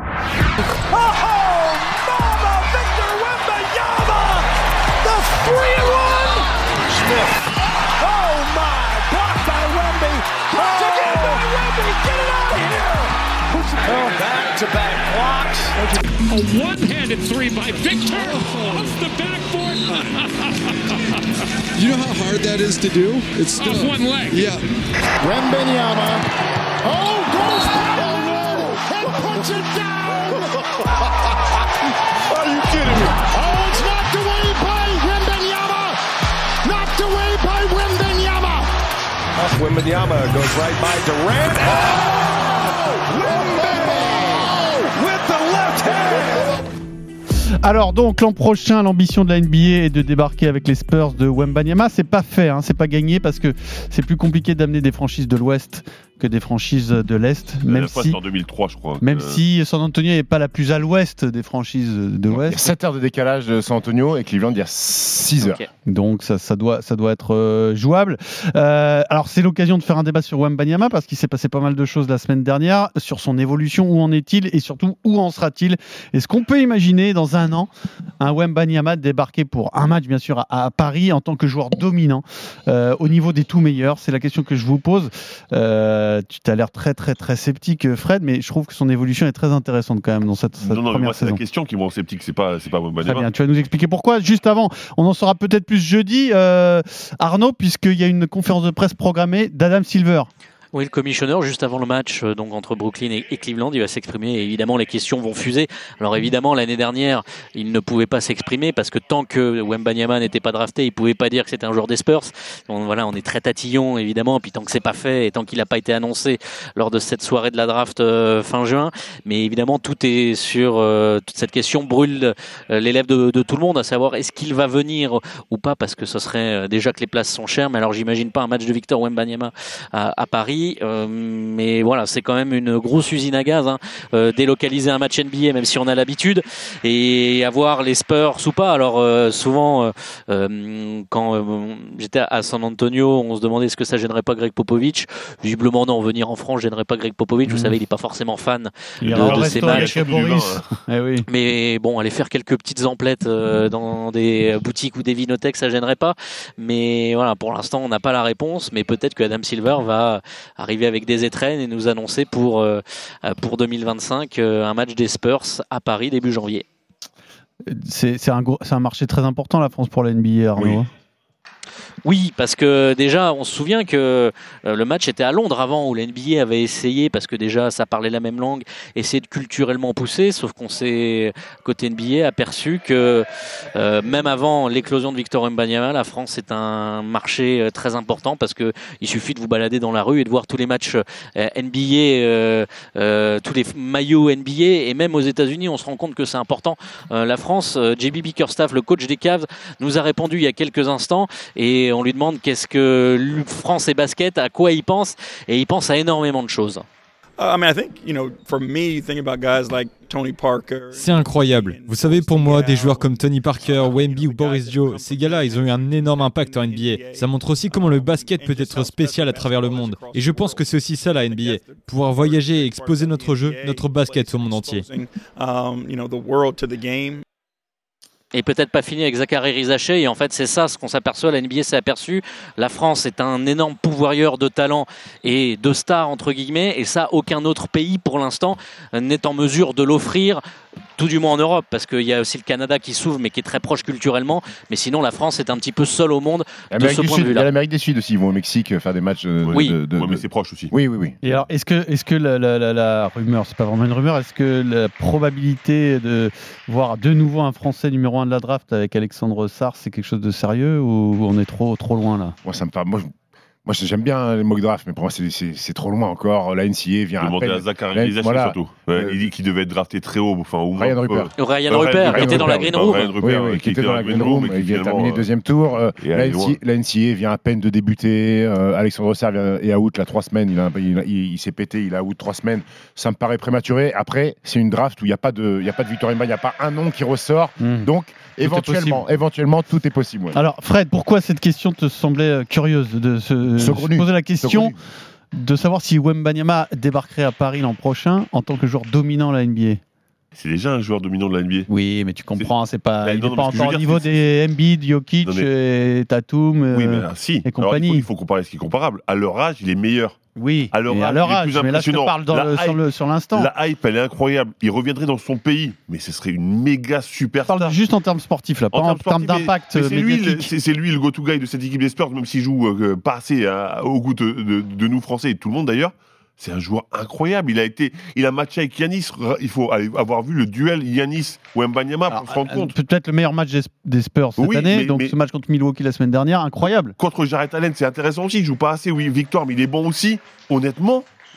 Back-to-back blocks. A one-handed three by Victor off the backboard. You know how hard that is to do? It's Off one leg. Yeah. Wembanyama. Oh, goes Paolo and puts it down. Are you kidding me? Oh, it's knocked away by Wembanyama. Knocked away by Wembanyama. Wembanyama goes right by Durant. Oh! Wembanyama with the left hand. Alors donc l'an prochain, l'ambition de la N B A est de débarquer avec les Spurs de Wembanyama. C'est pas fait, hein, c'est pas gagné parce que c'est plus compliqué d'amener des franchises de l'Ouest que des franchises de l'Est. La Même dernière fois, si, c'était en deux mille trois, je crois. même Euh, si San Antonio n'est pas la plus à l'Ouest des franchises de Il y a l'Ouest. sept heures de décalage de San Antonio et Cleveland, il y a six heures. Ok. Donc ça, ça, doit, ça doit être euh, jouable. Euh, alors c'est l'occasion de faire un débat sur Wembanyama parce qu'il s'est passé pas mal de choses la semaine dernière sur son évolution, où en est-il et surtout où en sera-t-il. Est-ce qu'on peut imaginer dans un an un Wembanyama débarquer pour un match bien sûr à, à Paris en tant que joueur dominant euh, au niveau des tout meilleurs? C'est la question que je vous pose. Euh, tu as l'air très très très sceptique Fred, mais je trouve que son évolution est très intéressante quand même dans cette, cette Non, non, mais première moi, c'est saison. la question qui me rend sceptique. C'est pas, c'est pas Très Wembanyama. bien, tu vas nous expliquer pourquoi. Juste avant, on en saura peut-être plus jeudi, euh, Arnaud, puisqu'il y a une conférence de presse programmée d'Adam Silver. Oui, le commissionneur, juste avant le match euh, donc entre Brooklyn et, et Cleveland, il va s'exprimer et évidemment les questions vont fuser. Alors évidemment, l'année dernière, il ne pouvait pas s'exprimer parce que tant que Wembanyama n'était pas drafté, il pouvait pas dire que c'était un joueur des Spurs. Donc voilà, on est très tatillon évidemment, puis tant que c'est pas fait et tant qu'il n'a pas été annoncé lors de cette soirée de la draft euh, fin juin, mais évidemment tout est sur euh, toute cette question brûle euh, les lèvres de, de tout le monde, à savoir est-ce qu'il va venir ou pas, parce que ce serait euh, déjà que les places sont chères, mais alors j'imagine pas un match de Victor Wembanyama à, à Paris. Euh, mais voilà, c'est quand même une grosse usine à gaz, hein, euh, délocaliser un match N B A, même si on a l'habitude, et avoir les Spurs ou pas. Alors euh, souvent, euh, euh, quand euh, j'étais à San Antonio, on se demandait est-ce que ça gênerait pas Greg Popovich. Visiblement non, venir en France gênerait pas Greg Popovich. Vous Mmh. savez, il est pas forcément fan Il de, ira au de ces resto matchs. avec Boris. Eh oui. Mais bon, aller faire quelques petites emplettes euh, dans des boutiques ou des vinothèques, ça gênerait pas. Mais voilà, pour l'instant, on n'a pas la réponse. Mais peut-être que Adam Silver va arriver avec des étrennes et nous annoncer pour, euh, pour deux mille vingt-cinq euh, un match des Spurs à Paris début janvier. C'est, c'est, un gros, c'est un marché très important, la France, pour la N B A, Arnaud. Oui. Oui, parce que déjà, on se souvient que euh, le match était à Londres avant, où la N B A avait essayé, parce que déjà, ça parlait la même langue, essayer de culturellement pousser, sauf qu'on s'est, côté N B A, aperçu que euh, même avant l'éclosion de Victor Wembanyama, la France est un marché euh, très important, parce que il suffit de vous balader dans la rue et de voir tous les matchs euh, N B A, euh, euh, tous les maillots N B A, et même aux États-Unis, on se rend compte que c'est important. Euh, la France, euh, J B Bickerstaff, le coach des Cavs, nous a répondu il y a quelques instants, et on lui demande qu'est-ce que France et basket, à quoi il pense, et il pense à énormément de choses. C'est incroyable. Vous savez, pour moi, des joueurs comme Tony Parker, Wemby ou Boris Joe, ces gars-là, ils ont eu un énorme impact en N B A. Ça montre aussi comment le basket peut être spécial à travers le monde. Et je pense que c'est aussi ça la N B A. Pouvoir voyager et exposer notre jeu, notre basket au monde entier. Et peut-être pas fini avec Zachary Rizaché, et en fait c'est ça ce qu'on s'aperçoit, la N B A s'est aperçu, la France est un énorme pourvoyeur de talents et de stars entre guillemets, et ça aucun autre pays pour l'instant n'est en mesure de l'offrir, tout du moins en Europe, parce qu'il y a aussi le Canada qui s'ouvre mais qui est très proche culturellement, mais sinon la France est un petit peu seule au monde de ce point de Il y a vue-là. l'Amérique du Sud aussi, ils vont au Mexique faire des matchs de, Oui. de, de, Ouais, mais de- c'est proche aussi. Oui, oui, oui. Et alors, est-ce que, est-ce que la, la, la, la rumeur, c'est pas vraiment une rumeur, est-ce que la probabilité de voir de nouveau un Français numéro un de la draft avec Alexandre Sarr, c'est quelque chose de sérieux ou on est trop, trop loin là? Moi, ça me parle. Moi, je- Moi, j'aime bien les mock drafts, mais pour moi, c'est, c'est, c'est trop loin encore. La N C A vient à Demander peine. à Zachary Là, Rizaché voilà. surtout. Ouais, Euh, il dit qu'il devait être drafté très haut. Enfin, au moins, Ryan Rupert. euh, Ryan euh, Rupert, qui Ryan était dans la Rupert, green room. Ryan Oui, Rupert, oui, qui était dans la green room, et qui il vient finalement, terminer euh, deuxième tour. Euh, et la, allez N C A, loin. la N C A vient à peine de débuter. Euh, Alexandre Sarr vient- est out là trois semaines. Il, a, il, il, il s'est pété, il est out trois semaines. Ça me paraît prématuré. Après, c'est une draft où il n'y a pas de, il y a pas de Victor Wembanyama, il n'y a pas un nom qui ressort. Mmh. Donc, est éventuellement, possible. éventuellement, tout est possible. ouais. Alors Fred, pourquoi cette question te semblait euh, curieuse de se, se Saugrenu. poser la question Saugrenu. de savoir si Wembanyama débarquerait à Paris l'an prochain en tant que joueur dominant à la N B A? C'est déjà un joueur dominant de la N B A. Oui, mais tu comprends, c'est pas, Bah, il non, n'est non, pas mais ce que je encore veux au dire, niveau c'est- des Embiid, Jokic, Non, mais- et Tatum euh, Oui, mais ah, si. et Alors, il, compagnie. faut, il faut comparer ce qui est comparable. À leur âge, il est meilleur. Oui, à leur mais à âge, leur il est âge, plus mais là je te impressionnant. parle dans La le- sur, hype- le- sur l'instant. La hype, elle est incroyable. Il reviendrait dans son pays, mais ce serait une méga super Je parle juste en termes sportifs, là, pas en, termes sportifs, mais- d'impact mais c'est lui, le- médiatique. c'est c'est lui le go-to guy de cette équipe des Spurs, même s'il joue euh, pas assez à- au goût de, de- de nous Français et de tout le monde d'ailleurs. C'est un joueur incroyable. Il a été, il a matché avec Yanis. Il faut aller- avoir vu le duel Yanis Wembanyama pour se rendre compte. Peut-être le meilleur match des, des Spurs cette Oui, année, mais- donc mais- ce match contre Milwaukee la semaine dernière, incroyable. Contre Jarrett Allen, c'est intéressant aussi. Il joue pas assez. Oui, Victor, mais il est bon aussi. Honnêtement,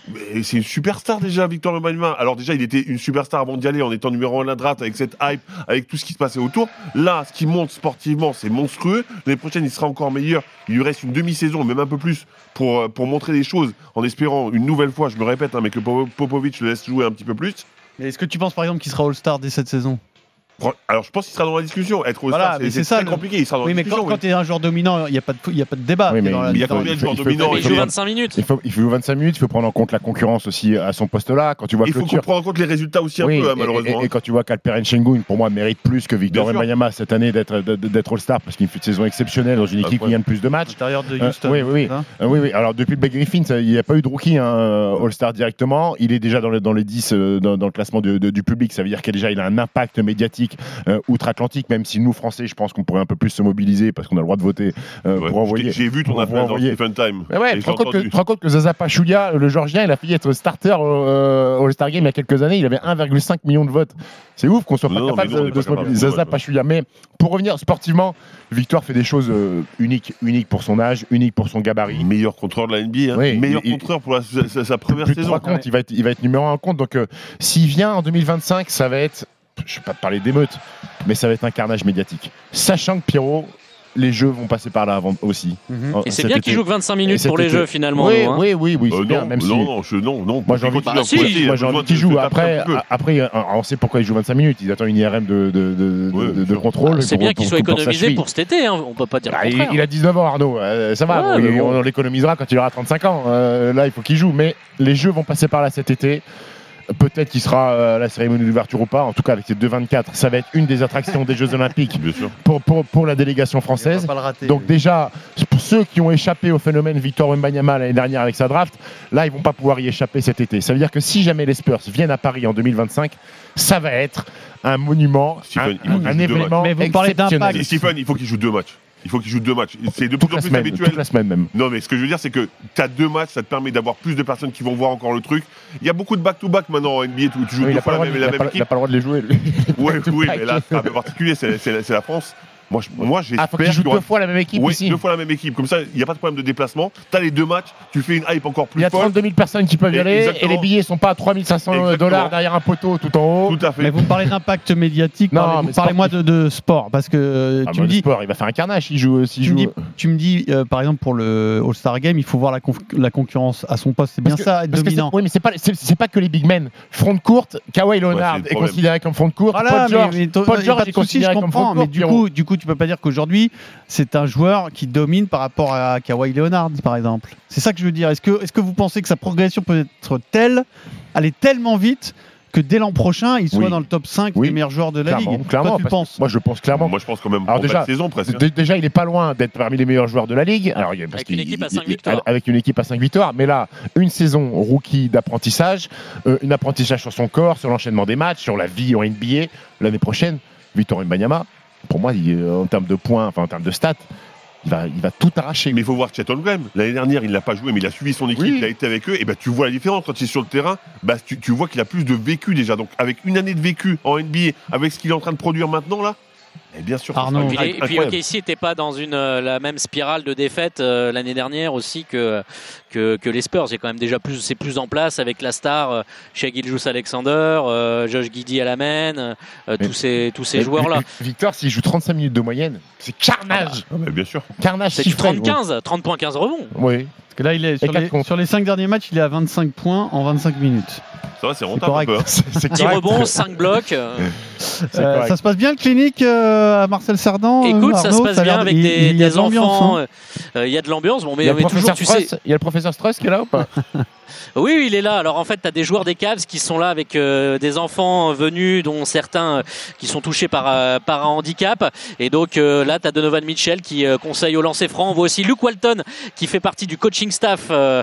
Mais c'est une superstar déjà, Victor Wembanyama. Alors déjà, il était une superstar avant d'y aller, en étant numéro un de la draft, avec cette hype, avec tout ce qui se passait autour. Là, ce qui monte sportivement, c'est monstrueux. L'année prochaine, il sera encore meilleur. Il lui reste une demi-saison, même un peu plus, pour, pour montrer des choses, en espérant une nouvelle fois, je me répète, hein, mais que Popovic le laisse jouer un petit peu plus. Mais est-ce que tu penses par exemple qu'il sera All-Star dès cette saison ? Alors je pense qu'il sera dans la discussion. Être All-Star, voilà, c'est, c'est, c'est ça, très le... compliqué. Il sera dans oui, la mais discussion. quand, quand tu es un joueur dominant, il n'y a, a pas de débat. Oui, mais dans la, il y a dans combien de joueurs il faut, dominants Il joue vingt-cinq minutes. Il faut, il faut vingt-cinq minutes, il faut prendre en compte la concurrence aussi à son poste-là. Quand tu vois il faut Clôture... prendre en compte les résultats aussi un oui, peu, hein, et, malheureusement. Et, et quand tu vois qu'Alperen Sengun, pour moi, mérite plus que Victor Wembanyama cette année d'être, d'être All-Star parce qu'il fait une saison exceptionnelle dans une équipe qui gagne plus de matchs. À l'intérieur de Houston. Euh, oui, oui, oui. Euh, oui, oui. Alors depuis le Blake Griffin, ça, il n'y a pas eu de rookie hein, All-Star directement. Il est déjà dans, le, dans les dix euh, dans, dans le classement de, de, du public. Ça veut dire qu'il a déjà il a un impact médiatique euh, outre-Atlantique, même si nous, Français, je pense qu'on pourrait un peu plus se mobiliser parce qu'on a le droit de voter euh, ouais, pour envoyer. J'ai vu ton appel dans Stephen Time. Mais ouais, tu te rends compte que, tu te rends compte que Zaza Pachulia, le Georgien, il a failli être starter euh, au All-Star Game il y a quelques années. Il avait un virgule cinq million de votes. C'est ouf qu'on soit pas non, capable non, de, de se mobiliser. Zaza Pachulia. Mais pour revenir sportivement, Victor fait des choses euh, uniques, uniques pour son âge, uniques pour son gabarit. Meilleur contreur de la N B A. Hein. Oui, meilleur il, contreur pour la, sa, sa première plus saison. De trois comptes, il va être, il va être numéro un en compte. Donc, euh, s'il vient en deux mille vingt-cinq, ça va être. Je ne vais pas te parler d'émeute, mais ça va être un carnage médiatique. Sachant que Pierrot, les jeux vont passer par là avant aussi. Mm-hmm. Et c'est bien qu'il joue que vingt-cinq minutes pour les été... jeux finalement. Oui, non, hein. oui, oui, oui, c'est euh, bien. Non, même non, si... non, je, non, non. Moi, j'ai envie, bah, si, si, moi, j'ai envie qu'il joue. Après, après, on sait pourquoi il joue vingt-cinq minutes. Il attend une I R M de, de, de, ouais, de, de contrôle. C'est pour, bien qu'il soit économisé pour, pour cet été. Hein. On peut pas dire. Bah, le contraire. Il, il a dix-neuf ans, Arnaud. Euh, ça va. Ouais, bon, bon. On l'économisera quand il aura trente-cinq ans. Euh, là, il faut qu'il joue. Mais les jeux vont passer par là cet été. Peut-être qu'il sera à euh, la cérémonie d'ouverture ou pas. En tout cas, avec ces deux vingt-quatre, ça va être une des attractions des Jeux Olympiques pour, pour, pour la délégation française. Rater, Donc oui. déjà, pour ceux qui ont échappé au phénomène Victor Wembanyama l'année dernière avec sa draft, là, ils vont pas pouvoir y échapper cet été. Ça veut dire que si jamais les Spurs viennent à Paris en deux mille vingt-cinq, ça va être un monument, Stephen, un, un événement Mais vous parlez d'impact. Stephen, il faut qu'il joue deux matchs. Il faut qu'il joue deux matchs. C'est de plus en plus semaine, habituel. Toute la semaine même. Non, mais ce que je veux dire, c'est que tu as deux matchs, ça te permet d'avoir plus de personnes qui vont voir encore le truc. Il y a beaucoup de back-to-back maintenant en N B A où tu joues oui, deux fois la même, de, la il même pas, équipe. Il n'a pas le droit de les jouer, lui. Oui, oui, mais là, c'est un peu particulier, c'est, c'est, c'est la France. Moi, je, moi j'espère. Ah, faut qu'il joue deux fois la même équipe oui, ici. deux fois la même équipe. Comme ça, il n'y a pas de problème de déplacement. Tu as les deux matchs, tu fais une hype encore plus forte. Il y a trente-deux mille personnes qui peuvent y aller Exactement. Et les billets ne sont pas à trois mille cinq cents dollars derrière un poteau tout en haut. Tout à fait. Mais vous me parlez d'impact médiatique. Non, parlez, mais parlez-moi de, de sport. Parce que euh, ah tu bah, me dis. Sport, il va faire un carnage s'il joue. S'il tu, joue. Me dis, tu me dis, euh, par exemple, pour le All-Star Game, il faut voir la, conf- la concurrence à son poste. C'est bien que, ça, être dominant. Oui, mais c'est pas, c'est, c'est pas que les big men. Front courte, Kawhi Leonard ouais, est considéré comme front court. Voilà, Paul George, mais, mais Paul George est considéré comme front court. Mais du coup, du coup, tu peux pas dire qu'aujourd'hui, c'est un joueur qui domine par rapport à Kawhi Leonard, par exemple. C'est ça que je veux dire. Est-ce que, est-ce que vous pensez que sa progression peut être telle, aller tellement vite que dès l'an prochain, il soit oui. dans le top cinq oui. des meilleurs joueurs de la clairement, Ligue. Clairement, Toi, tu penses moi je pense clairement. Moi je pense quand même Alors déjà, saison presque. D- déjà, il est pas loin d'être parmi les meilleurs joueurs de la Ligue. Alors, parce avec une équipe à cinq victoires. Avec une équipe à cinq victoires. Mais là, une saison rookie d'apprentissage, euh, un apprentissage sur son corps, sur l'enchaînement des matchs, sur la vie en N B A. L'année prochaine, Victor Wembanyama, pour moi, il, en termes de points, enfin en termes de stats, Il va, il va tout arracher. Mais il faut voir Chet Holmgren. L'année dernière, il ne l'a pas joué, mais il a suivi son équipe, oui. il a été avec eux. Et bah, tu vois la différence quand il est sur le terrain. Bah, tu, tu vois qu'il a plus de vécu déjà. Donc, avec une année de vécu en N B A, avec ce qu'il est en train de produire maintenant, là, et bien sûr. Arnaud. Et puis, et puis O K C n'était pas dans une, euh, la même spirale de défaite euh, l'année dernière aussi que, que, que les Spurs. C'est quand même déjà plus, c'est plus en place avec la star euh, Shai Gilgeous-Alexander, euh, Josh Giddey à la main, euh, tous ces, tous ces joueurs-là. Victor, s'il joue trente-cinq minutes de moyenne, c'est carnage. Ah bah, bien sûr. Carnage. C'est du trente quinze, trente points, quinze rebonds. Oui. Parce que là, il est sur les, sur les cinq derniers matchs, il est à vingt-cinq points en vingt-cinq minutes. Ça va, c'est rentable un peu. Hein. C'est, c'est dix rebonds, cinq blocs. Euh, euh, ça se passe bien le clinique euh, à Marcel Cerdan. Écoute, Arnaud, ça se passe ça bien avec il, des, il des de enfants. Hein. Euh, il y a de l'ambiance. Bon, mais, il y a mais toujours, tu sais. Il y a le professeur Struss qui est là ou pas? Oui, oui, il est là. Alors en fait, tu as des joueurs des Cavs qui sont là avec euh, des enfants venus, dont certains euh, qui sont touchés par, euh, par un handicap. Et donc euh, là, tu as Donovan Mitchell qui euh, conseille au lancer franc. On voit aussi Luke Walton qui fait partie du coaching staff euh,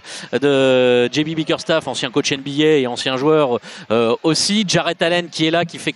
de J B Bickerstaff, ancien coach N B A et ancien joueur euh, aussi. Jarrett Allen qui est là, qui fait quelques drills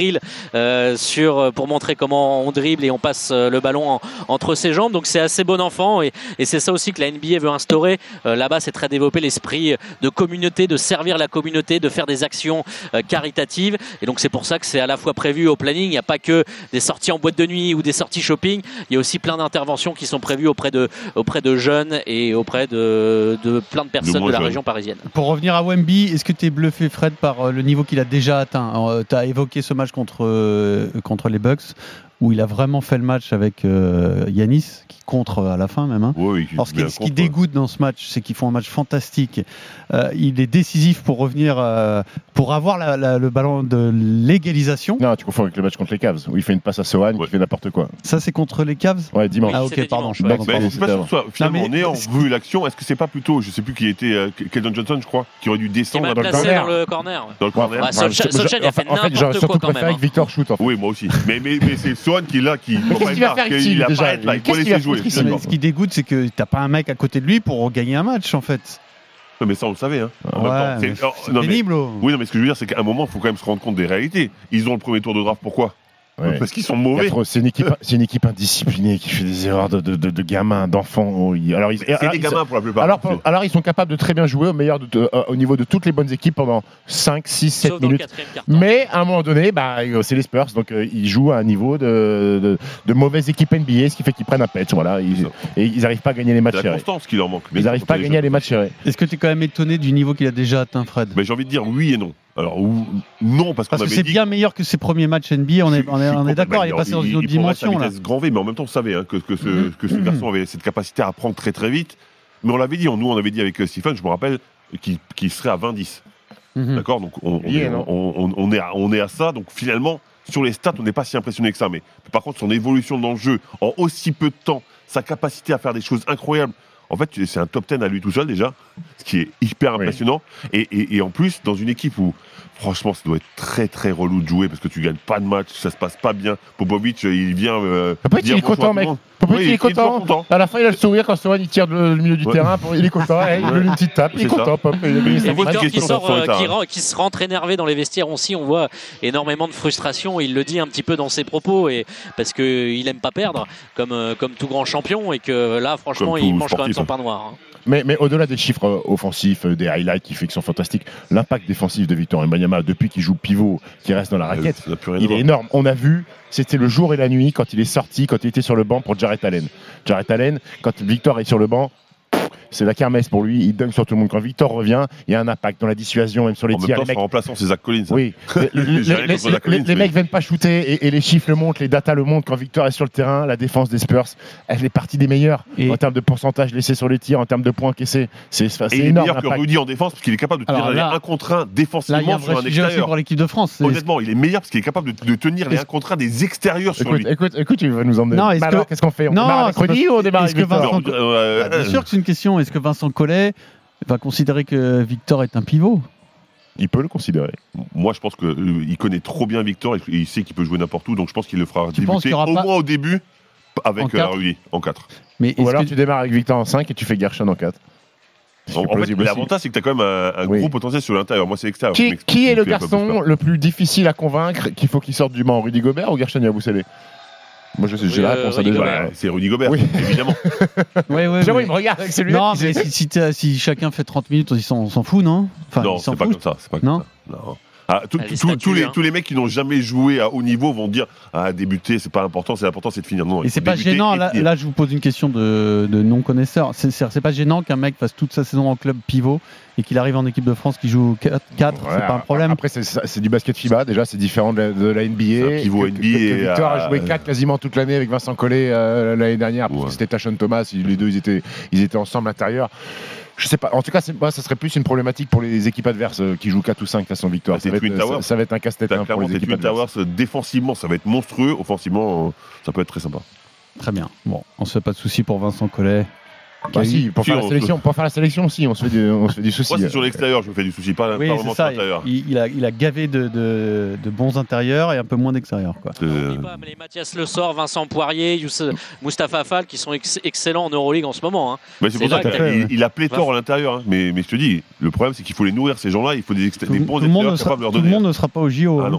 drills euh, sur, pour montrer comment on dribble et on passe euh, le ballon en, entre ses jambes. Donc c'est assez bon enfant et, et c'est ça aussi que la N B A veut instaurer. Euh, là-bas, c'est très développé l'esprit de communauté, de servir la communauté, de faire des actions euh, caritatives. Et donc c'est pour ça que c'est à la fois prévu au planning. Il n'y a pas que des sorties en boîte de nuit ou des sorties shopping. Il y a aussi plein d'interventions qui sont prévues auprès de, auprès de jeunes et auprès de, de plein de personnes de, de la jeune. région parisienne. Pour revenir à Wemby, est-ce que tu es bluffé, Fred, par le niveau qu'il a déjà atteint? Tu as évoqué ce match contre, euh, contre les Bucks où il a vraiment fait le match avec euh, Giannis, qui contre à la fin même. Hein. Oui, Alors, ce qui, ce qui dégoûte dans ce match, c'est qu'ils font un match fantastique. Euh, il est décisif pour revenir, euh, pour avoir la, la, le ballon de l'égalisation. Non, tu confonds avec le match contre les Cavs, où il fait une passe à Sohan, ouais. qui fait n'importe quoi. Ça, c'est contre les Cavs? Ouais, dimanche. Ah, ok, C'était pardon. dimanche, Je ouais. pardon, Mais pardon, je suis pas sûr que soit, finalement, non, mais... en ayant vu l'action, est-ce que c'est pas plutôt, je sais plus qui était, euh, Keldon Johnson, je crois, qui aurait dû descendre dans le corner. Dans le corner. Dans le corner. Bah, Solskjaer, Solskjaer, il a fait en fait, j'aurais surtout préféré même, que Victor shoot. En fait. Oui, moi aussi. Mais, mais, mais c'est Sohan qui est là, qui. Qu'est-ce qu'il va faire ici, il a déjà pas être là, il faut Qu'est-ce qu'il laisser va jouer. foutre Mais ce qui dégoûte, c'est que t'as pas un mec à côté de lui pour gagner un match, en fait. Mais ça, on le savait. Hein. En Ouais, même temps, mais c'est alors, c'est non, mais- pénible. oh. Oui, non, mais ce que je veux dire, c'est qu'à un moment, il faut quand même se rendre compte des réalités. Ils ont le premier tour de draft, pourquoi Ouais. Parce qu'ils sont Il y a mauvais. trop- C'est une équipe, c'est une équipe indisciplinée qui fait des erreurs de, de, de, de gamins, d'enfants. Alors, ils, C'est alors, des ils- gamins pour la plupart. alors, pour- alors, ils sont capables de très bien jouer au meilleur de, de- euh, au niveau de toutes les bonnes équipes pendant cinq, six, sept Sauf dans le minutes. quatrième quart-temps. Mais à un moment donné, bah, euh, c'est les Spurs, donc euh, ils jouent à un niveau de, de, de mauvaise équipe N B A, ce qui fait qu'ils prennent un patch. Voilà, ils, et ils n'arrivent pas à gagner les matchs C'est la serrés. constance qui leur manque. Ils n'arrivent pas à gagner les matchs serrés. Est-ce que tu es quand même étonné du niveau qu'il a déjà atteint, Fred? Mais j'ai envie de dire oui et non. Alors, ou- non, parce qu'on Parce que avait c'est dit bien meilleur que ses premiers matchs N B A, on est, on est, on est d'accord, il est passé dans une autre dimension. Là. Grand V, mais en même temps, on savait hein, que, que ce, Mhm. que ce garçon avait cette capacité à apprendre très très vite. Mais on l'avait dit, nous on avait dit avec Stephen, je me rappelle, qu'il qu'il serait à vingt dix. Mhm. D'accord. Donc on, on, Yeah, est, non. on, on- on est à, on est à ça. Donc finalement, sur les stats, on n'est pas si impressionné que ça. Mais par contre, son évolution dans le jeu, en aussi peu de temps, sa capacité à faire des choses incroyables. En fait, c'est un top dix à lui tout seul déjà, ce qui est hyper impressionnant. Et, et, et en plus, dans une équipe où, franchement, ça doit être très très relou de jouer parce que tu gagnes pas de match, ça se passe pas bien. Popovic, il vient. Euh, Popovic, dire il est bonjour à content, tout le mec. monde. Popovic, Oui, il est toujours content. À la fin, il a le sourire quand Sohan il tire le, le milieu du Ouais. terrain. Pour, il est content. Hey, il lui donne une petite tape. Il est C'est ça. content, Pop. Il a gagné sa Et match. Victor qui, question sort, dans son euh, état, qui, hein. rend- qui se rentre énervé dans les vestiaires aussi, on voit énormément de frustration, il le dit un petit peu dans ses propos, et parce qu'il aime pas perdre, comme, euh, comme tout grand champion, et que là franchement Comme il tout mange quand même sportif, son hein. pain noir. hein. Mais, mais au-delà des chiffres euh, offensifs, euh, des highlights qui, fait, qui sont fantastiques, l'impact défensif de Victor Wembanyama depuis qu'il joue pivot, qui reste dans la raquette, Ça n'a plus rien à il est voir. énorme. On a vu, c'était le jour et la nuit quand il est sorti, quand il était sur le banc pour Jarrett Allen. Jarrett Allen, quand Victor est sur le banc, c'est la kermesse pour lui, il donne sur tout le monde. Quand Victor revient, il y a un impact dans la dissuasion, même sur les En même tirs. temps, Les mecs, son remplaçant, c'est Zach Collins. hein. oui, les, les- J'ai rien les- contre Zach les- Collins, les mais- mecs viennent pas shooter et, et les chiffres le montrent, les datas le montrent. Quand Victor est sur le terrain, la défense des Spurs, elle est partie des meilleures Et- en termes de pourcentage laissé sur les tirs, en termes de points encaissés. C'est c'est Et il est énorme. meilleur que l'impact. Rudy en défense parce qu'il est capable de Alors tenir là- les un contre un Là, il y a défensivement un sur vrai un sujet aussi extérieur. pour l'équipe de France. C'est- Honnêtement, il est meilleur parce qu'il est capable de, de tenir les Est-ce- un contre un des extérieurs sur Écoute, lui. écoute, écoute, tu vas nous emmener. Non, est-ce Mais que- alors, qu'est-ce qu'on fait On Non, démarre c'est mercredi parce- ou on démarre est-ce avec que Victor Vincent- Euh, Ah, bien sûr que c'est une question. Est-ce que Vincent Collet va considérer que Victor est un pivot? Il peut le considérer. Moi, je pense qu'il connaît trop bien Victor et il sait qu'il peut jouer n'importe où, donc je pense qu'il le fera Tu penses débuter qu'il y aura au pas- moins au début En avec euh, quatre Rudy en quatre. Mais Ou est-ce alors que- tu démarres avec Victor en cinq et tu fais Gershon en quatre. En, en fait, l'avantage, c'est que tu as quand même un, un Oui. gros potentiel sur l'intérieur. Moi, c'est l'extérieur. Qui, Je m'explique, qui est le donc, euh, pas plus garçon tard. le plus difficile à convaincre qu'il faut qu'il sorte du banc, Rudy Gobert ou Gershon Yabusele? Moi, je sais, j'ai Oui, la euh, réponse à Rudy déjà. Gobert. Ouais, c'est Rudy Gobert, Oui. évidemment. Ouais, ouais, Jérôme, mais- il me regarde avec celui-là. Non, mais si, si, t'as- si chacun fait trente minutes, on s'en on s'en fout, non? Enfin, non, il s'en c'est pas fout. comme ça. C'est pas comme Non. ça. Non. Ah, tout- Ah, les tout- statuts, tous, les, hein. tous les mecs qui n'ont jamais joué à haut niveau vont dire ah débuter c'est pas important, c'est important c'est de finir. Non, Et il c'est faut pas débuter gênant, et là, finir. là je vous pose une question de, de non-connaisseur. C'est, c'est, c'est pas gênant qu'un mec fasse toute sa saison en club pivot et qu'il arrive en équipe de France qui joue quatre, Ouais, c'est pas un problème. Après, c'est, c'est du basket FIBA, déjà, c'est différent de la, de la N B A. C'est un pivot Que- N B A que- que et, Victor euh, a joué quatre quasiment toute l'année avec Vincent Collet euh, l'année dernière, parce Ouais. que c'était Tashon Thomas, ils- les deux ils étaient, ils étaient ensemble à l'intérieur. Je sais pas, en tout cas, c'est, moi, ça serait plus une problématique pour les équipes adverses euh, qui jouent quatre ou cinq façon Victor. Bah, ça, c'est va être, Twin ça, Towers. ça va être un casse-tête T'as hein, pour clairement les tes équipes Twin adverses. Towers, défensivement ça va être monstrueux, offensivement ça peut être très sympa. Très bien. Bon, on se fait pas de soucis pour Vincent Collet. Bah, si, pour Si, faire la on- sélection, pour faire la sélection, si, on se fait du, on se fait du souci. Moi c'est sur l'extérieur je me fais du souci, pas, Oui, pas c'est vraiment sur ça. l'intérieur. Il, il a, il a gavé de, de, de bons intérieurs et un peu moins d'extérieurs, quoi. Euh, N'oublie pas, mais les Mathias Le Sort, Vincent Poirier, Youss- Moustapha Fall qui sont ex- excellents en Euroleague en ce moment. hein. mais c'est C'est pour ça là qu'il que- il, il a pléthore à l'intérieur, hein. mais, mais je te dis, le problème c'est qu'il faut les nourrir ces gens-là, il faut des, exté- Tout, des bons tout le monde ne extérieurs sera, capables de leur tout le donner. monde ne sera pas au J O. Ah hein. non.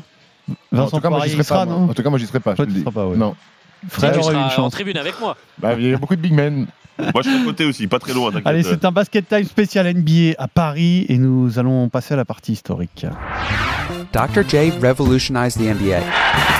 Vincent en tout cas, moi, Poirier, j'y il serai sera, pas. non moi. En tout cas, moi, j'y serai pas. Toi, je te tu le seras dis. pas, ouais. Non. Fred tu aurait eu seras une en chance. tribune avec moi. Bah, il y a beaucoup de big men. Moi, je suis à côté aussi, pas très loin. t'inquiète. Allez, c'est un basket time spécial N B A à Paris et nous allons passer à la partie historique. Doctor J revolutionized the N B A.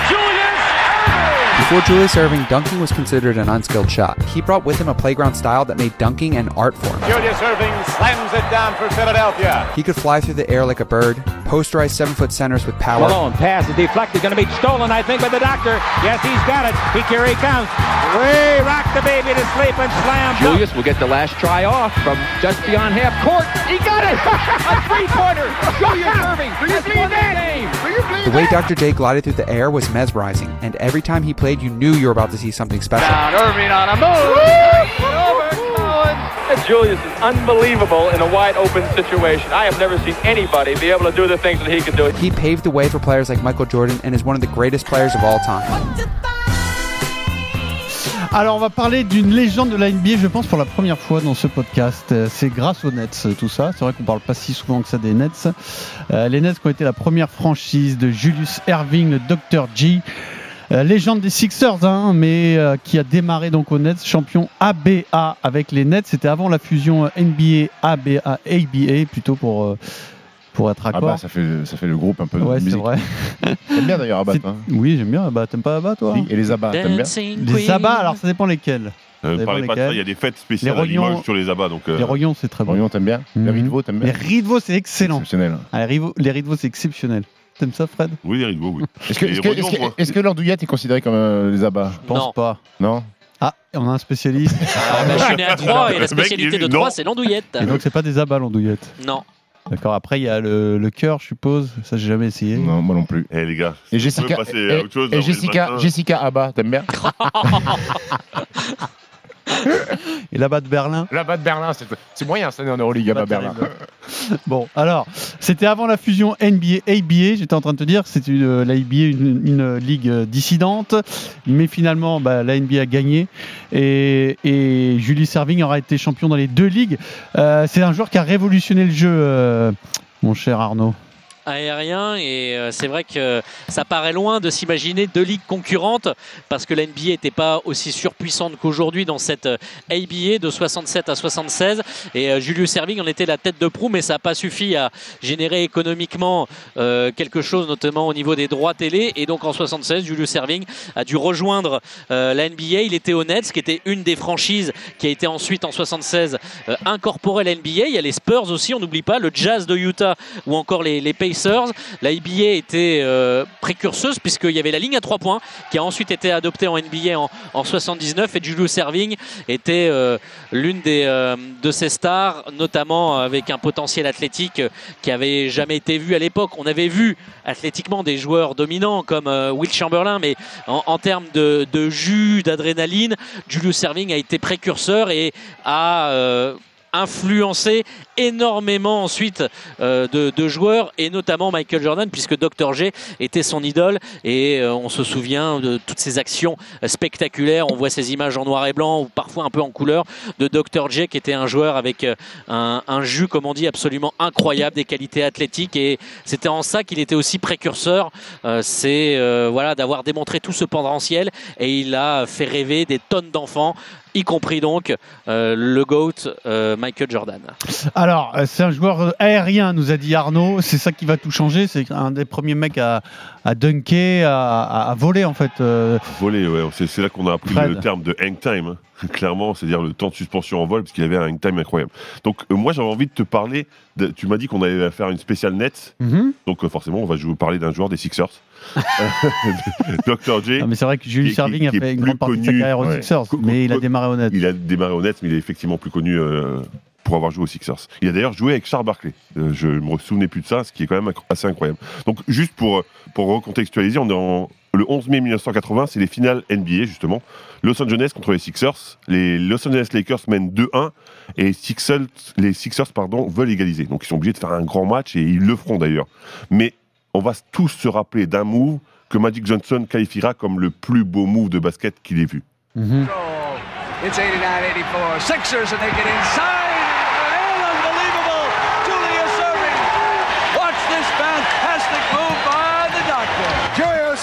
Before Julius Erving, dunking was considered an unskilled shot. He brought with him a playground style that made dunking an art form. Julius Erving slams it down for Philadelphia. He could fly through the air like a bird, posterize seven-foot centers with power. Malone pass is deflected, going to be stolen, I think, by the doctor. Yes, he's got it. He here he comes. Way rock the baby to sleep and slam. Julius will get the last try off from just beyond half court. He got it! A three-pointer! Julius Erving has won the game! The way Doctor J glided through the air was mesmerizing, and every time he played, you knew you were about to see something special. Down, Irving on a move! Over, Collins! Julius is unbelievable in a wide open situation. I have never seen anybody be able to do the things that he can do. He paved the way for players like Michael Jordan and is one of the greatest players of all time. Alors on va parler d'une légende de la N B A, je pense pour la première fois dans ce podcast. C'est grâce aux Nets tout ça. C'est vrai qu'on parle pas si souvent que ça des Nets. Euh, les Nets qui ont été la première franchise de Julius Erving, le docteur J. Euh, légende des Sixers, hein, mais euh, qui a démarré donc aux Nets, champion A B A avec les Nets. C'était avant la fusion N B A, A B A, A B A plutôt pour... Euh, pour être accord. Ah bah ça fait, ça fait le groupe un peu de ouais, musique. Ouais, c'est vrai. T'aimes bien d'ailleurs Abba, hein. Oui, j'aime bien Abba. T'aimes pas Abba, toi? Si. Et les abats, t'aimes bien? Les abats, alors ça dépend lesquels. Euh, ne parlez pas de ça, il y a des fêtes spéciales à Limoges sur les abats. Donc, euh... Les rognons, c'est très bon. Les rognons, t'aimes bien? mmh. Les riz de veau, t'aimes bien? Les riz de veau, c'est excellent. Exceptionnel. Ah, les, riz de veau, les riz de veau, c'est exceptionnel. T'aimes ça, Fred? Oui, les riz de veau, oui. Est-ce que, est-ce que, est-ce que, est-ce que l'andouillette est considérée comme euh, les abats? Je pense non. pas. Non. Ah, on a un spécialiste. Ah, bah, je suis né à Troyes et la spécialité de Troyes, c'est l'andouillette. Et donc, c'est pas des abats, l'andouillette? Non. D'accord, après il y a le, le cœur, je suppose. Ça, j'ai jamais essayé. Non, moi non plus. Eh les gars, et Jessica, et, et, chose, et Jessica, Jessica Abba, t'aimes bien? Et là-bas de Berlin. Là-bas de Berlin, c'est, c'est moyen cette année en Euroleague, là-bas Berlin. Bon, alors, c'était avant la fusion N B A A B A. J'étais en train de te dire, c'est une, la N B A une, une ligue dissidente, mais finalement, bah, la N B A a gagné et, et Julius Erving aura été champion dans les deux ligues. Euh, c'est un joueur qui a révolutionné le jeu, euh, mon cher Arnaud. Aérien et euh, c'est vrai que ça paraît loin de s'imaginer deux ligues concurrentes parce que la N B A n'était pas aussi surpuissante qu'aujourd'hui dans cette euh, A B A de soixante-sept à soixante-seize et euh, Julius Erving en était la tête de proue mais ça n'a pas suffi à générer économiquement euh, quelque chose notamment au niveau des droits télé et donc en soixante-seize Julius Erving a dû rejoindre euh, la N B A. Il était aux Nets qui était une des franchises qui a été ensuite en soixante-seize euh, incorporée à la N B A. Il y a les Spurs aussi, on n'oublie pas, le Jazz de Utah ou encore les, les Pacers. La A B A était euh, précurseuse puisqu'il y avait la ligne à trois points qui a ensuite été adoptée en N B A en, en soixante-dix-neuf et Julius Erving était euh, l'une des, euh, de ces stars, notamment avec un potentiel athlétique qui avait jamais été vu à l'époque. On avait vu athlétiquement des joueurs dominants comme euh, Will Chamberlain, mais en, en termes de, de jus, d'adrénaline, Julius Erving a été précurseur et a euh, influencé énormément ensuite euh, de, de joueurs et notamment Michael Jordan puisque docteur J était son idole et euh, on se souvient de toutes ces actions spectaculaires. On voit ces images en noir et blanc ou parfois un peu en couleur de docteur J qui était un joueur avec un, un jus comme on dit absolument incroyable, des qualités athlétiques et c'était en ça qu'il était aussi précurseur. Euh, c'est euh, voilà d'avoir démontré tout ce potentiel et il a fait rêver des tonnes d'enfants y compris donc euh, le GOAT euh, Michael Jordan. Alors, c'est un joueur aérien, nous a dit Arnaud. C'est ça qui va tout changer. C'est un des premiers mecs à, à dunker, à, à, à voler en fait. Euh... Voler, ouais. C'est, c'est là qu'on a appris Fred. Le terme de hang time. Hein. Clairement, c'est-à-dire le temps de suspension en vol, parce qu'il avait un hang time incroyable. Donc, euh, moi, j'avais envie de te parler. De, tu m'as dit qu'on allait faire une spéciale Nets. Mm-hmm. Donc, euh, forcément, on va vous parler d'un joueur des Sixers. docteur J. Non, mais c'est vrai que Julius Erving a fait une grande partie de sa carrière aux ouais. Sixers, mais il a démarré au Nets. Il a démarré au Nets, mais il est effectivement plus connu euh, pour avoir joué aux Sixers. Il a d'ailleurs joué avec Charles Barkley. Euh, je me souvenais plus de ça, ce qui est quand même assez incroyable. Donc, juste pour, pour recontextualiser, on est en le onze mai mille neuf cent quatre-vingts, c'est les finales N B A, justement. Los Angeles contre les Sixers. Les Los Angeles Lakers mènent deux un et Sixers, les Sixers pardon, veulent égaliser. Donc, ils sont obligés de faire un grand match et ils le feront d'ailleurs. Mais on va tous se rappeler d'un move que Magic Johnson qualifiera comme le plus beau move de basket qu'il ait vu. Mm-hmm. It's eighty-nine eighty-four. Sixers and they get inside. And unbelievable. Julius Erving. Watch this fantastic move by the doctor.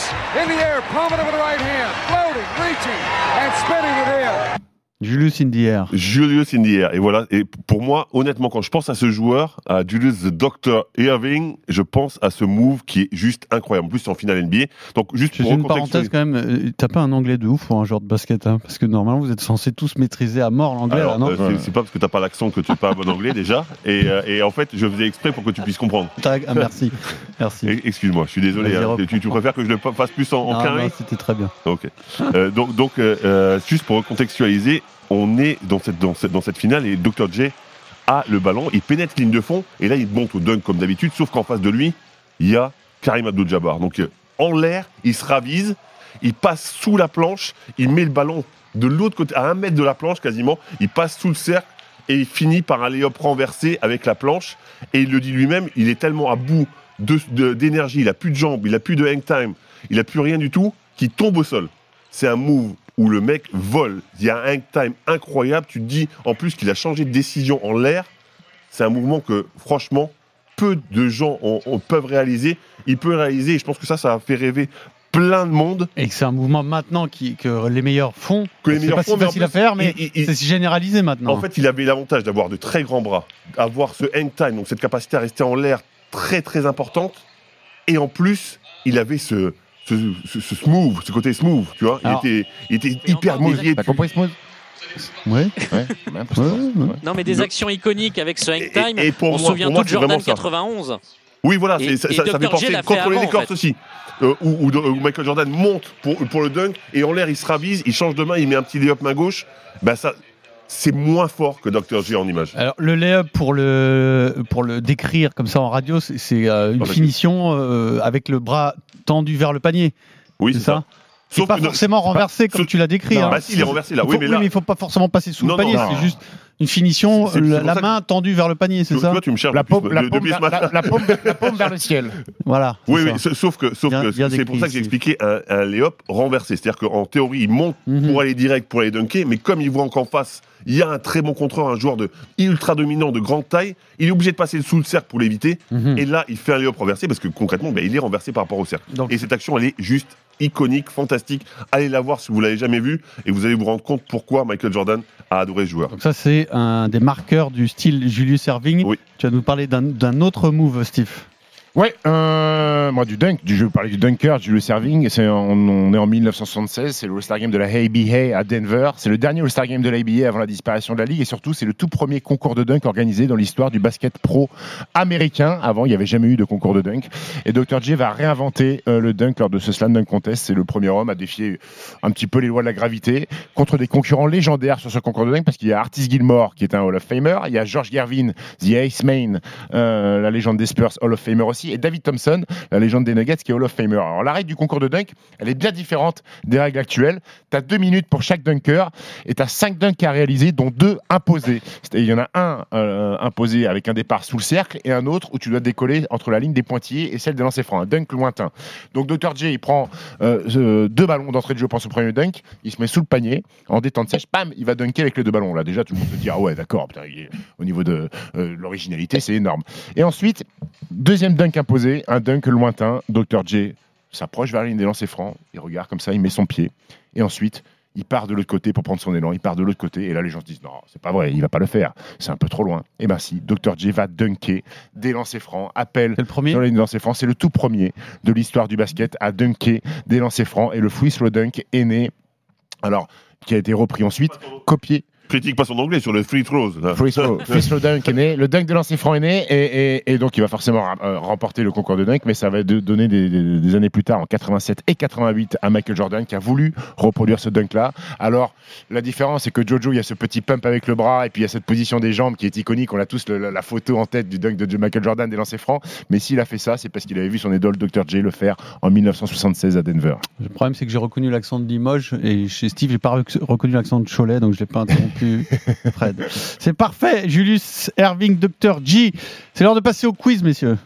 Julius in the air, palming it with the right hand, floating, reaching, and spinning it in. Julius in the air. Julius in the air. Et voilà. Et pour moi, honnêtement, quand je pense à ce joueur, à Julius the Doctor Erving, je pense à ce move qui est juste incroyable. En plus, c'est en finale N B A. Donc, juste J'ai pour une parenthèse quand même. T'as pas un anglais de ouf pour un joueur de basket, hein, parce que normalement, vous êtes censés tous maîtriser à mort l'anglais. Alors, là, non euh, c'est, c'est pas parce que t'as pas l'accent que tu es pas un bon anglais déjà. Et, euh, et en fait, je faisais exprès pour que tu puisses comprendre. Ah, merci. Merci. Et, excuse-moi, je suis désolé. Hein, tu, tu préfères que je le fasse plus en, en non, carré non, c'était très bien. Ok. Euh, donc, donc euh, juste pour recontextualiser, on est dans cette, dans cette, dans cette finale et docteur J a le ballon, il pénètre ligne de fond et là il monte au dunk comme d'habitude, sauf qu'en face de lui, il y a Karim Abdul-Jabbar. Donc euh, en l'air, il se ravise, il passe sous la planche, il met le ballon de l'autre côté, à un mètre de la planche quasiment, il passe sous le cercle et il finit par un lay-up renversé avec la planche. Et il le dit lui-même, il est tellement à bout de, de, d'énergie, il a plus de jambes, il a plus de hang time, il a plus rien du tout, qu'il tombe au sol. C'est un move où le mec vole. Il y a un hang time incroyable. Tu te dis, en plus, qu'il a changé de décision en l'air. C'est un mouvement que, franchement, peu de gens ont, ont, peuvent réaliser. Il peut réaliser, et je pense que ça, ça a fait rêver plein de monde. Et que c'est un mouvement maintenant qui, que les meilleurs font. Que les c'est meilleurs pas font, si facile à faire, mais il, il, c'est si généralisé maintenant. En fait, il avait l'avantage d'avoir de très grands bras, avoir ce hang time, donc cette capacité à rester en l'air très, très importante. Et en plus, il avait ce... Ce, ce, ce smooth, ce côté smooth, tu vois. Alors, il était, il était hyper smooth. T'as compris smooth? Ouais. Ouais. ouais, ouais. Non, mais des Le... actions iconiques avec ce hang time. Et, et pour on moi, se souvient pour tout de moi, Jordan c'est quatre-vingt-onze. Oui, voilà, et, c'est, et ça, ça fait penser contrôler les corps aussi. Euh, où, où, où Michael Jordan monte pour, pour le dunk et en l'air il se ravise, il change de main, il met un petit lay-up main gauche. Bah ça, c'est moins fort que docteur J en image. Alors le lay-up pour le pour le décrire comme ça en radio, c'est, c'est euh, une en finition euh, avec le bras tendu vers le panier. Oui, c'est, c'est ça. ça. C'est Sauf pas que forcément renversé pas, comme tu l'as décrit. Non, hein. bah si, il est renversé là. Il faut, oui, mais là, oui, mais il faut pas forcément passer sous non, le panier. Non, non. C'est juste une finition, c'est, c'est, la, c'est la ça main que... tendue vers le panier, c'est tu, ça. Toi, tu me cherches la paume, plus, la, de, paume, de la, la, la, paume, la paume vers le ciel. Voilà. Oui, ça. oui, sauf que, sauf bien, que bien c'est pour ça que ici. j'ai expliqué un, un lay-up renversé. C'est-à-dire qu'en théorie, il monte mm-hmm. pour aller direct, pour aller dunker, mais comme il voit qu'en face, il y a un très bon contreur, un joueur de ultra dominant, de grande taille, il est obligé de passer sous le cercle pour l'éviter. Mm-hmm. Et là, il fait un lay-up renversé parce que concrètement, ben, il est renversé par rapport au cercle. Donc, et cette action, elle est juste iconique, fantastique. Allez la voir si vous l'avez jamais vue et vous allez vous rendre compte pourquoi Michael Jordan a adoré ce joueur. Donc ça, c'est un des marqueurs du style Julius Erving. Oui. Tu vas nous parler d'un, d'un autre move, Steve. Ouais, euh, moi du dunk, je vais parler du dunker, Julius Erving. C'est, on, on est en dix-neuf cent soixante-seize, c'est le All-Star Game de la A B A à Denver. C'est le dernier All-Star Game de la A B A avant la disparition de la ligue et surtout c'est le tout premier concours de dunk organisé dans l'histoire du basket pro américain. Avant, il n'y avait jamais eu de concours de dunk. Et docteur J va réinventer euh, le dunk lors de ce slam dunk contest. C'est le premier homme à défier un petit peu les lois de la gravité contre des concurrents légendaires sur ce concours de dunk parce qu'il y a Artis Gilmore qui est un Hall of Famer, il y a George Gervin, The Ace Main, euh, la légende des Spurs, Hall of Famer aussi, et David Thompson, la légende des Nuggets, qui est Hall of Famer. Alors la règle du concours de dunk, elle est bien différente des règles actuelles. Tu as deux minutes pour chaque dunker et tu as cinq dunks à réaliser, dont deux imposés. Il y en a un euh, imposé avec un départ sous le cercle et un autre où tu dois décoller entre la ligne des pointillés et celle des lancers francs. Un dunk lointain. Donc docteur J, il prend euh, deux ballons d'entrée de jeu pour son premier dunk, il se met sous le panier, en détente sèche, bam, il va dunker avec les deux ballons. Là, déjà, tout le monde se dit, ah ouais, d'accord, putain, il est, au niveau de euh, l'originalité, c'est énorme. Et ensuite, deuxième dunk imposé, un dunk lointain, docteur J s'approche vers la ligne des lancers francs, il regarde comme ça, il met son pied, et ensuite, il part de l'autre côté pour prendre son élan, il part de l'autre côté, et là les gens se disent, non, c'est pas vrai, il va pas le faire, c'est un peu trop loin. Et ben si, docteur J va dunker des lancers francs, appelle c'est le premier sur la ligne des lancers francs, c'est le tout premier de l'histoire du basket à dunker des lancers francs, et le free throw dunk est né, alors, qui a été repris ensuite, copié. Critique pas son anglais sur le free throws. Free throw, free throw dunk est né. Le dunk de lancer franc est né et, et, et donc il va forcément euh, remporter le concours de dunk, mais ça va de, donner des, des, des années plus tard, en quatre-vingt-sept et quatre-vingt-huit, à Michael Jordan qui a voulu reproduire ce dunk-là. Alors la différence, c'est que Jojo, il y a ce petit pump avec le bras et puis il y a cette position des jambes qui est iconique. On a tous le, la, la photo en tête du dunk de Michael Jordan des lancers francs, mais s'il a fait ça, c'est parce qu'il avait vu son idole docteur J le faire en dix-neuf cent soixante-seize à Denver. Le problème, c'est que j'ai reconnu l'accent de Limoges et chez Steve, j'ai pas reconnu l'accent de Cholet, donc je l'ai pas interrompu. Fred. C'est parfait, Julius Erving, docteur J. C'est l'heure de passer au quiz, messieurs.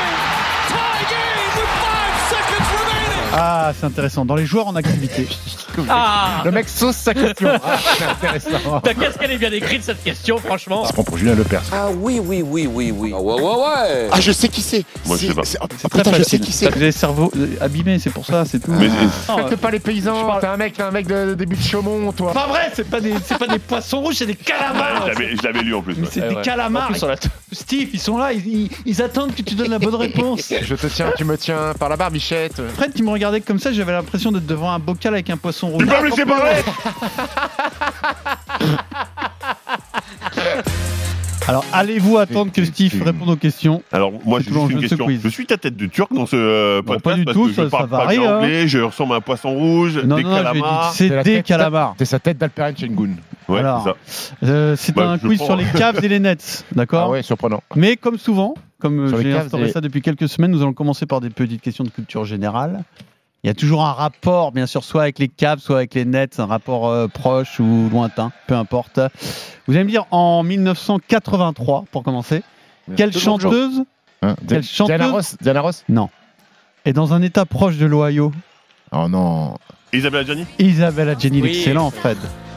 Ah, c'est intéressant. Dans les joueurs en activité. coup. Ah. Le mec sauce sa question. Ah, c'est intéressant. Qu'est-ce qu'elle est bien écrite cette question, franchement. On se prend pour Julien Lepers. Ah oui, oui, oui, oui, oui. Ah ouais, ouais, ouais. Ah, je sais qui c'est. Moi, je sais pas. C'est Putain, très je sais facile. qui c'est. T'as les cerveaux euh, abîmés, c'est pour ça, c'est tout. Mais- Faites pas les paysans. T'es un mec, t'es un mec de début de Chaumont, toi. Pas vrai, c'est pas des, c'est pas des poissons rouges, c'est des calamars. Je l'avais- je l'avais lu en plus. Mais ouais. c'est Ouais, des ouais. calamars. En plus, on l'a- Steve, ils sont là, ils, ils- ils attendent que tu donnes la bonne réponse. Je te tiens, tu me tiens par la barbichette. Fred, tu me regardais comme ça, j'avais l'impression d'être devant un bocal avec un poisson rouge. Tu peux me laisser parler. Alors, allez-vous attendre que Steve réponde aux questions? Alors moi C'est j'ai toujours juste un une jeu de ce question. quiz. Je suis ta tête de turc dans ce euh, Bon, podcast pas du parce tout, que ça- je parle ça pas varie, bien hein. anglais, je ressemble à un poisson rouge, Non, des non, j'ai dit calamars. que c'est la des tête- calamars. T'es sa tête d'Alperen Şengün. Ouais, Alors, c'est ça. Euh, c'est Bah, un je quiz prends. sur les Cavs et les Nets, d'accord? Ah ouais, surprenant. Mais comme souvent, comme Sur les j'ai Cavs instauré et- ça depuis quelques semaines, nous allons commencer par des petites questions de culture générale. Il y a toujours un rapport, bien sûr, soit avec les Cavs, soit avec les Nets, un rapport euh, proche ou lointain, peu importe. Vous allez me dire, en mille neuf cent quatre-vingt-trois, pour commencer, quelle chanteuse, Hein, quelle Di- chanteuse Diana Ross. Diana Ross. non, est dans un état proche de l'Ohio? Oh non. Isabelle Adjani. Isabelle Adjani, Oui. l'excellent Fred.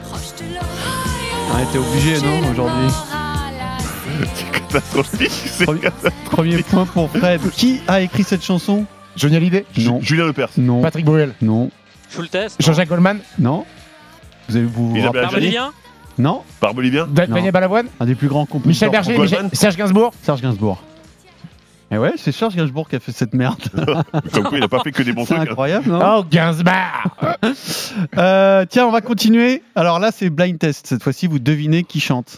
On était obligé, non, aujourd'hui? C'est catastrophique. C'est Premier, catastrophique. premier point pour Fred. Qui a écrit cette chanson? Johnny Hallyday. Non. Julien Lepers. Non. Patrick Bruel. Non. Schultes. Jean-Jacques Goldman. Non. Vous allez vous Isabelle rappeler? Adjani. Barbelivien. Non. Barbolivien. Da- Non. Daniel Balavoine. Un des plus grands compositeurs. Michel Berger. Goldman. Michel- Serge Gainsbourg. Serge Gainsbourg. Et ouais, c'est Serge Gainsbourg qui a fait cette merde. Comme quoi il a pas fait que des bons C'est trucs. hein. incroyable, non? Oh, Gainsbourg. Euh, Tiens, on va continuer. Alors là, c'est blind test. Cette fois-ci, vous devinez qui chante.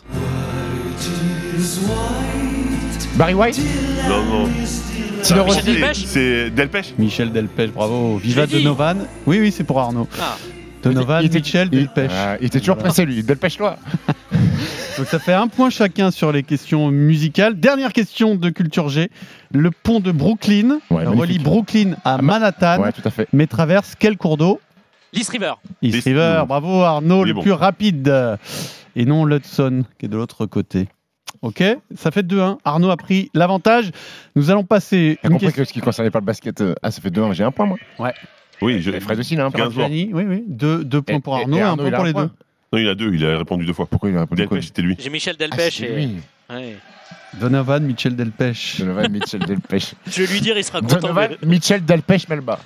Barry White. Non, non. Tino Ah, Rossi. c'est- Delpech. C'est Delpech. Michel Delpech, bravo. Viva Je l'ai dit. Donovan. Oui, oui, c'est pour Arnaud. Ah. Donovan, Il était- Michel il- Delpech. Ah, il était toujours Voilà. pressé, lui. Delpech-toi. Donc ça fait un point chacun sur les questions musicales. Dernière question de Culture G. Le pont de Brooklyn Ouais, relie magnifique. Brooklyn à Ah, ma- Manhattan, Ouais, tout à fait. mais traverse quel cours d'eau? East River. East East River, River. bravo Arnaud, Il est le bon. plus rapide. Et non l'Hudson, qui est de l'autre côté. Ok, ça fait deux un. Arnaud a pris l'avantage. Nous allons passer T'as une compris question. que ce qui concernait pas le basket. euh, Ah, ça fait deux un, j'ai un point, moi. Oui, je... Et Fred aussi, il a un point. Gainsbourg. Gianni, oui, oui. Deux, deux points Et- pour et- Arnaud et et un Arnaud, point il a pour un les point. deux. Non, il a deux, il a répondu deux fois. Pourquoi il a répondu quoi, Delpech, c'était lui. J'ai Michel Ah, Delpech. c'est et... lui. Ouais. Donovan, Mitchell Delpech. Donovan Mitchell Delpech. Je vais lui dire, il sera content. Donovan de- Mitchell Delpech Melba.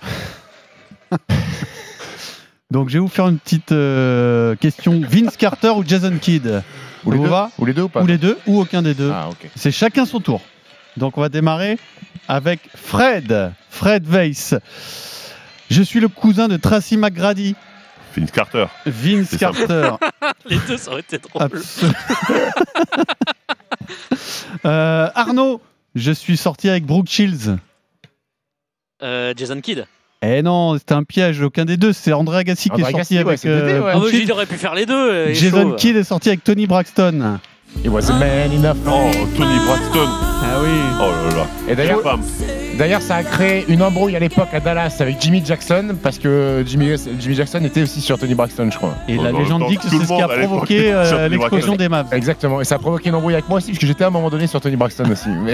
Donc je vais vous faire une petite euh, question. Vince Carter ou Jason Kidd? Ou Ça les vous deux va? Ou les deux ou pas Ou les deux, ou aucun des deux. Ah, ok. C'est chacun son tour. Donc on va démarrer avec Fred. Fred Weiss. Je suis le cousin de Tracy McGrady. Vince Carter. Vince C'est simple. Carter. Les deux, ça aurait été drôle. Abs- Euh, Arnaud, je suis sorti avec Brooke Shields. Euh, Jason Kidd. Eh non, c'était un piège, aucun des deux. C'est André Agassi qui est André sorti Agassi, ouais, avec c'est Dédé, euh, ouais. Ah, Brooke oui, Shields. il aurait pu faire les deux. euh, il est Jason chaud. Kidd est sorti avec Tony Braxton. It was a man enough. Oh, Tony Braxton. Ah oui. Oh là là. Et d'ailleurs, Femme. d'ailleurs, ça a créé une embrouille à l'époque à Dallas avec Jimmy Jackson parce que Jimmy, Jimmy Jackson était aussi sur Tony Braxton, je crois. Et la Dans- légende dans dit que tout c'est le ce qui a monde à l'époque provoqué était euh, sur Tony l'explosion Braxton. des Mavs. Exactement. Et ça a provoqué une embrouille avec moi aussi parce que j'étais à un moment donné sur Tony Braxton aussi. Mais...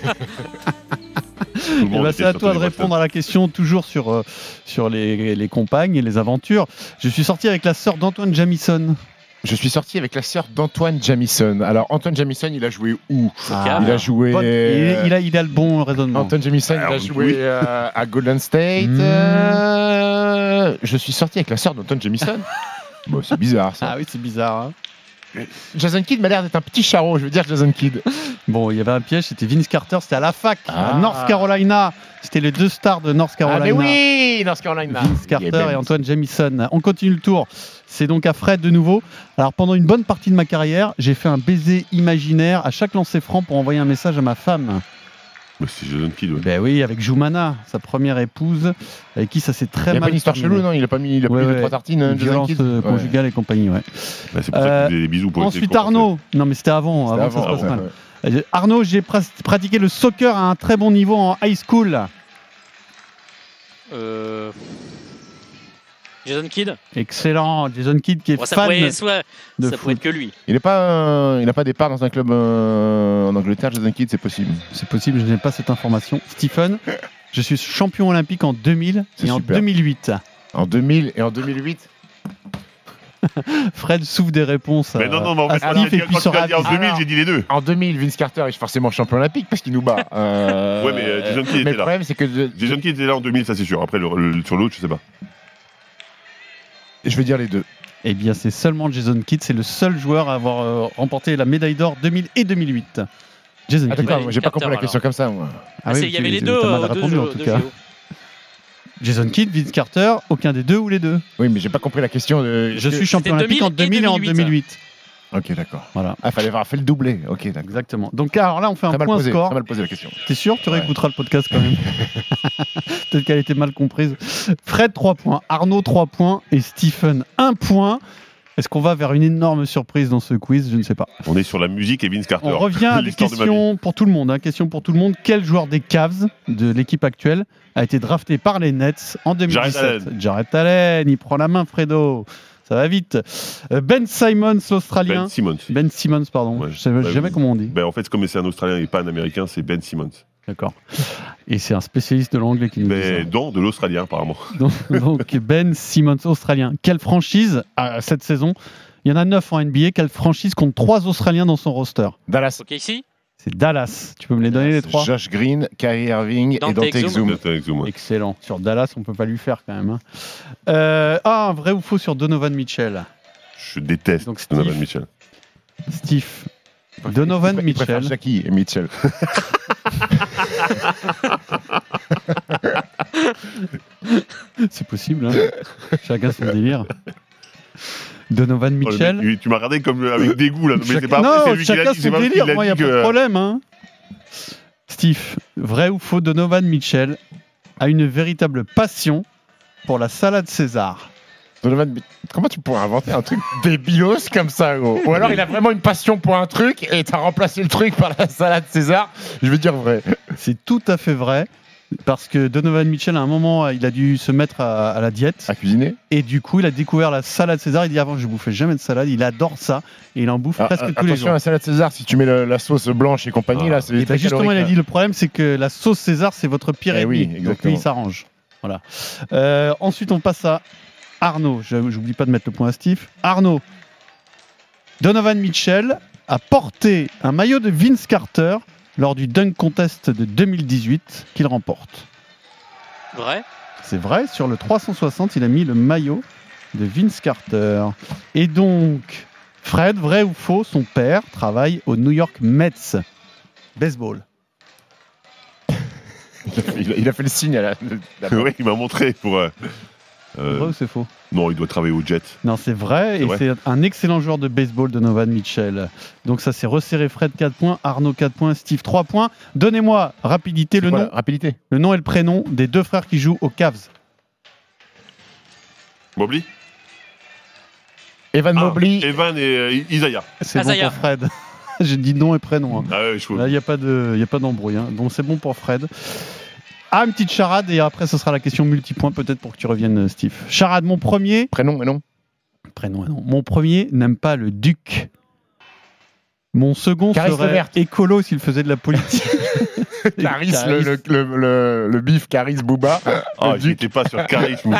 Tout le Eh monde ben, était c'est à sur toi de Tony Braxton. répondre à la question, toujours sur, euh, sur les, les compagnes et les aventures. Je suis sorti avec la sœur d'Antoine Jamison. Je suis sorti avec la sœur d'Antoine Jamison. Alors, Antoine Jamison, il a joué où Ah, Il a joué. bonne- il, il a, il a le bon raisonnement. Antoine Jamison, il a Alors, joué oui. euh, à Golden State. Mm. Euh, Je suis sorti avec la sœur d'Antoine Jamison. Bon, c'est bizarre ça. Ah oui, c'est bizarre. hein. Jason Kidd m'a l'air d'être un petit charron, je veux dire Jason Kidd. Bon, il y avait un piège, c'était Vince Carter, c'était à la fac, à Ah. North Carolina. C'était les deux stars de North Ah, mais Carolina. oui, North Carolina. Vince Carter Yeah, et Antoine Jamison. On continue le tour. C'est donc à Fred de nouveau. Alors pendant une bonne partie de ma carrière, j'ai fait un baiser imaginaire à chaque lancer franc pour envoyer un message à ma femme. Mais c'est Jason Kidd, ouais. Ben oui, avec Joumana, sa première épouse, avec qui ça s'est très Il n'y a mal pas une histoire terminé. chelou, non Il a pas mis, il a pas Ouais, mis deux, ouais. trois tartines, hein, Jason Violence Kidd euh, Ouais. conjugale et compagnie, ouais. Bah, c'est pour ça Euh, qu'il faisait des bisous pour essayer Ensuite de compenser. Arnaud, non mais c'était avant, C'était avant, que ça se avant, passe ouais, mal. ouais. Euh, Arnaud, j'ai pras- pratiqué le soccer à un très bon niveau en high school. Euh... Jason Kidd. Excellent, Jason Kidd qui est Bon, ça fan pourrait, soit, de ça pourrait foot. être que lui. Il n'a pas, euh, il a pas des parts dans un club euh, en Angleterre, Jason Kidd, c'est possible. C'est possible, je n'ai pas cette information. Stephen, je suis champion olympique en deux mille C'est et en super. deux mille huit. En deux mille et en deux mille huit Fred souffle des réponses. Mais non, non, mais en fait, à quand Steve tu et as puis dit sera en deux mille, j'ai dit les deux. En deux mille, Vince Carter est forcément champion olympique parce qu'il nous bat. Euh... Ouais, mais euh, Jason Kidd mais était le là. problème, c'est que je... Jason Kidd était là en deux mille, ça c'est sûr. Après, le, le, sur l'autre, je sais pas. je vais dire les deux. Eh bien, c'est seulement Jason Kidd, c'est le seul joueur à avoir euh, remporté la médaille d'or deux mille et deux mille huit. Jason Ah, Kidd. d'accord, j'ai pas compris la alors. question comme ça, moi. Ah C'est- oui, il y avait tu- les tu- deux, t'as mal euh, répondu, deux en jeux- tout deux cas. J O. Jason Kidd, Vince Carter, aucun des deux ou les deux. Oui, mais j'ai pas compris la question. De... Je suis champion C'était olympique en deux mille et en deux mille huit. Ok, d'accord. Voilà, Ah, fallait avoir fait le doublé. Ok, d'accord. exactement. Donc alors là, on fait un Très mal point posé, score. très mal posé la question. T'es sûr? Tu Ouais. réécouteras le podcast quand même. Peut-être qu'elle était mal comprise. Fred, trois points. Arnaud, trois points. Et Stephen, un point. Est-ce qu'on va vers une énorme surprise dans ce quiz? Je ne sais pas. On est sur la musique et Vince Carter. On revient à des L'histoire de ma vie. questions pour tout le monde. Hein. Question pour tout le monde. Quel joueur des Cavs, de l'équipe actuelle, a été drafté par les Nets en deux mille dix-sept? Jarrett Allen. Jarrett Allen. Il prend la main, Fredo. Ça va vite. Euh, Ben Simmons, l'Australien. Ben Simmons. Ben Simmons, pardon. Ouais, je sais bah, jamais oui. comment on dit. Ben, en fait, comme c'est un Australien et pas un Américain, c'est Ben Simmons. D'accord. Et c'est un spécialiste de l'anglais qui nous dit ça. Mais dans de l'Australien, apparemment. Donc, donc, Ben Simmons, Australien. Quelle franchise, à cette saison, il y en a neuf en N B A, quelle franchise compte trois Australiens dans son roster? Dallas. Ok, ici. C'est Dallas. Tu peux me les donner les trois? Josh Green, Kyrie Irving Dante et Dante Exum. Exum. Dante Exum, ouais. Excellent. Sur Dallas, on peut pas lui faire quand même. hein. Euh, ah, un vrai ou faux sur Donovan Mitchell? Je déteste Donc, Steve. Donovan Mitchell. Steve. Donovan Il préfère Mitchell. Jackie et Mitchell. C'est possible. hein. Chacun son délire. Donovan Oh, le Mitchell. mec, tu m'as regardé comme avec dégoût là. Mais Chacun- c'est pas non, après, c'est lui qui l'a chacun dit, c'est son pas lui qui délire. l'a Moi, il n'y a dit pas de que- problème. Hein. Steve, vrai ou faux, Donovan Mitchell a une véritable passion pour la salade César. Donovan, Mi- comment tu pourrais inventer un truc débilos comme ça, gros? Ou alors il a vraiment une passion pour un truc et t'as remplacé le truc par la salade César? Je veux dire vrai. C'est tout à fait vrai. Parce que Donovan Mitchell, à un moment, il a dû se mettre à, à la diète. À cuisiner? Et du coup, il a découvert la salade César. Il dit avant, je bouffais jamais de salade. Il adore ça. Et il en bouffe Ah, presque ah, tous les attention jours. à la salade César, si tu mets le- la sauce blanche et compagnie, Ah. là, c'est Et très ben justement, calorique, il a là. dit le problème, c'est que la sauce César, c'est votre pire Eh ennemi. oui, Donc lui, exactement. il s'arrange. Voilà. Euh, ensuite, on passe à Arnaud. Je- J'oublie pas de mettre le point à Steve. Arnaud. Donovan Mitchell a porté un maillot de Vince Carter lors du Dunk Contest de deux mille dix-huit qu'il remporte. Vrai. C'est vrai, sur le trois cent soixante, il a mis le maillot de Vince Carter. Et donc, Fred, vrai ou faux, son père travaille au New York Mets. Baseball. Il a, fait, il a- il a fait le signe à la. la- Oui, il m'a montré pour. euh, euh, Vrai ou c'est faux? non, il doit travailler au Jet. Non, c'est vrai, C'est et vrai. c'est un excellent joueur de baseball, Donovan Mitchell. Donc ça s'est resserré. Fred quatre points, Arnaud quatre points, Steve trois points. Donnez-moi rapidité le Quoi, nom, la rapidité. le nom et le prénom des deux frères qui jouent aux Cavs. Mobley Evan Ah, Mobley. Evan et euh, Isaiah. C'est bon Isaiah. pour Fred. J'ai dit nom et prénom. hein. Ah ouais, je Là, il n'y a pas de- y a pas d'embrouille. hein. Donc c'est bon pour Fred. Ah, une petite charade, et après ce sera la question multipoint, peut-être pour que tu reviennes, Steve. Charade, mon premier. Prénom et nom. Prénom et nom. Mon premier n'aime pas le duc. Mon second Caris serait Levert. écolo s'il faisait de la politique. Caris, Caris. le, le, le, le, le bif Caris Booba. Ah, Le duc. j'étais pas sur charisme.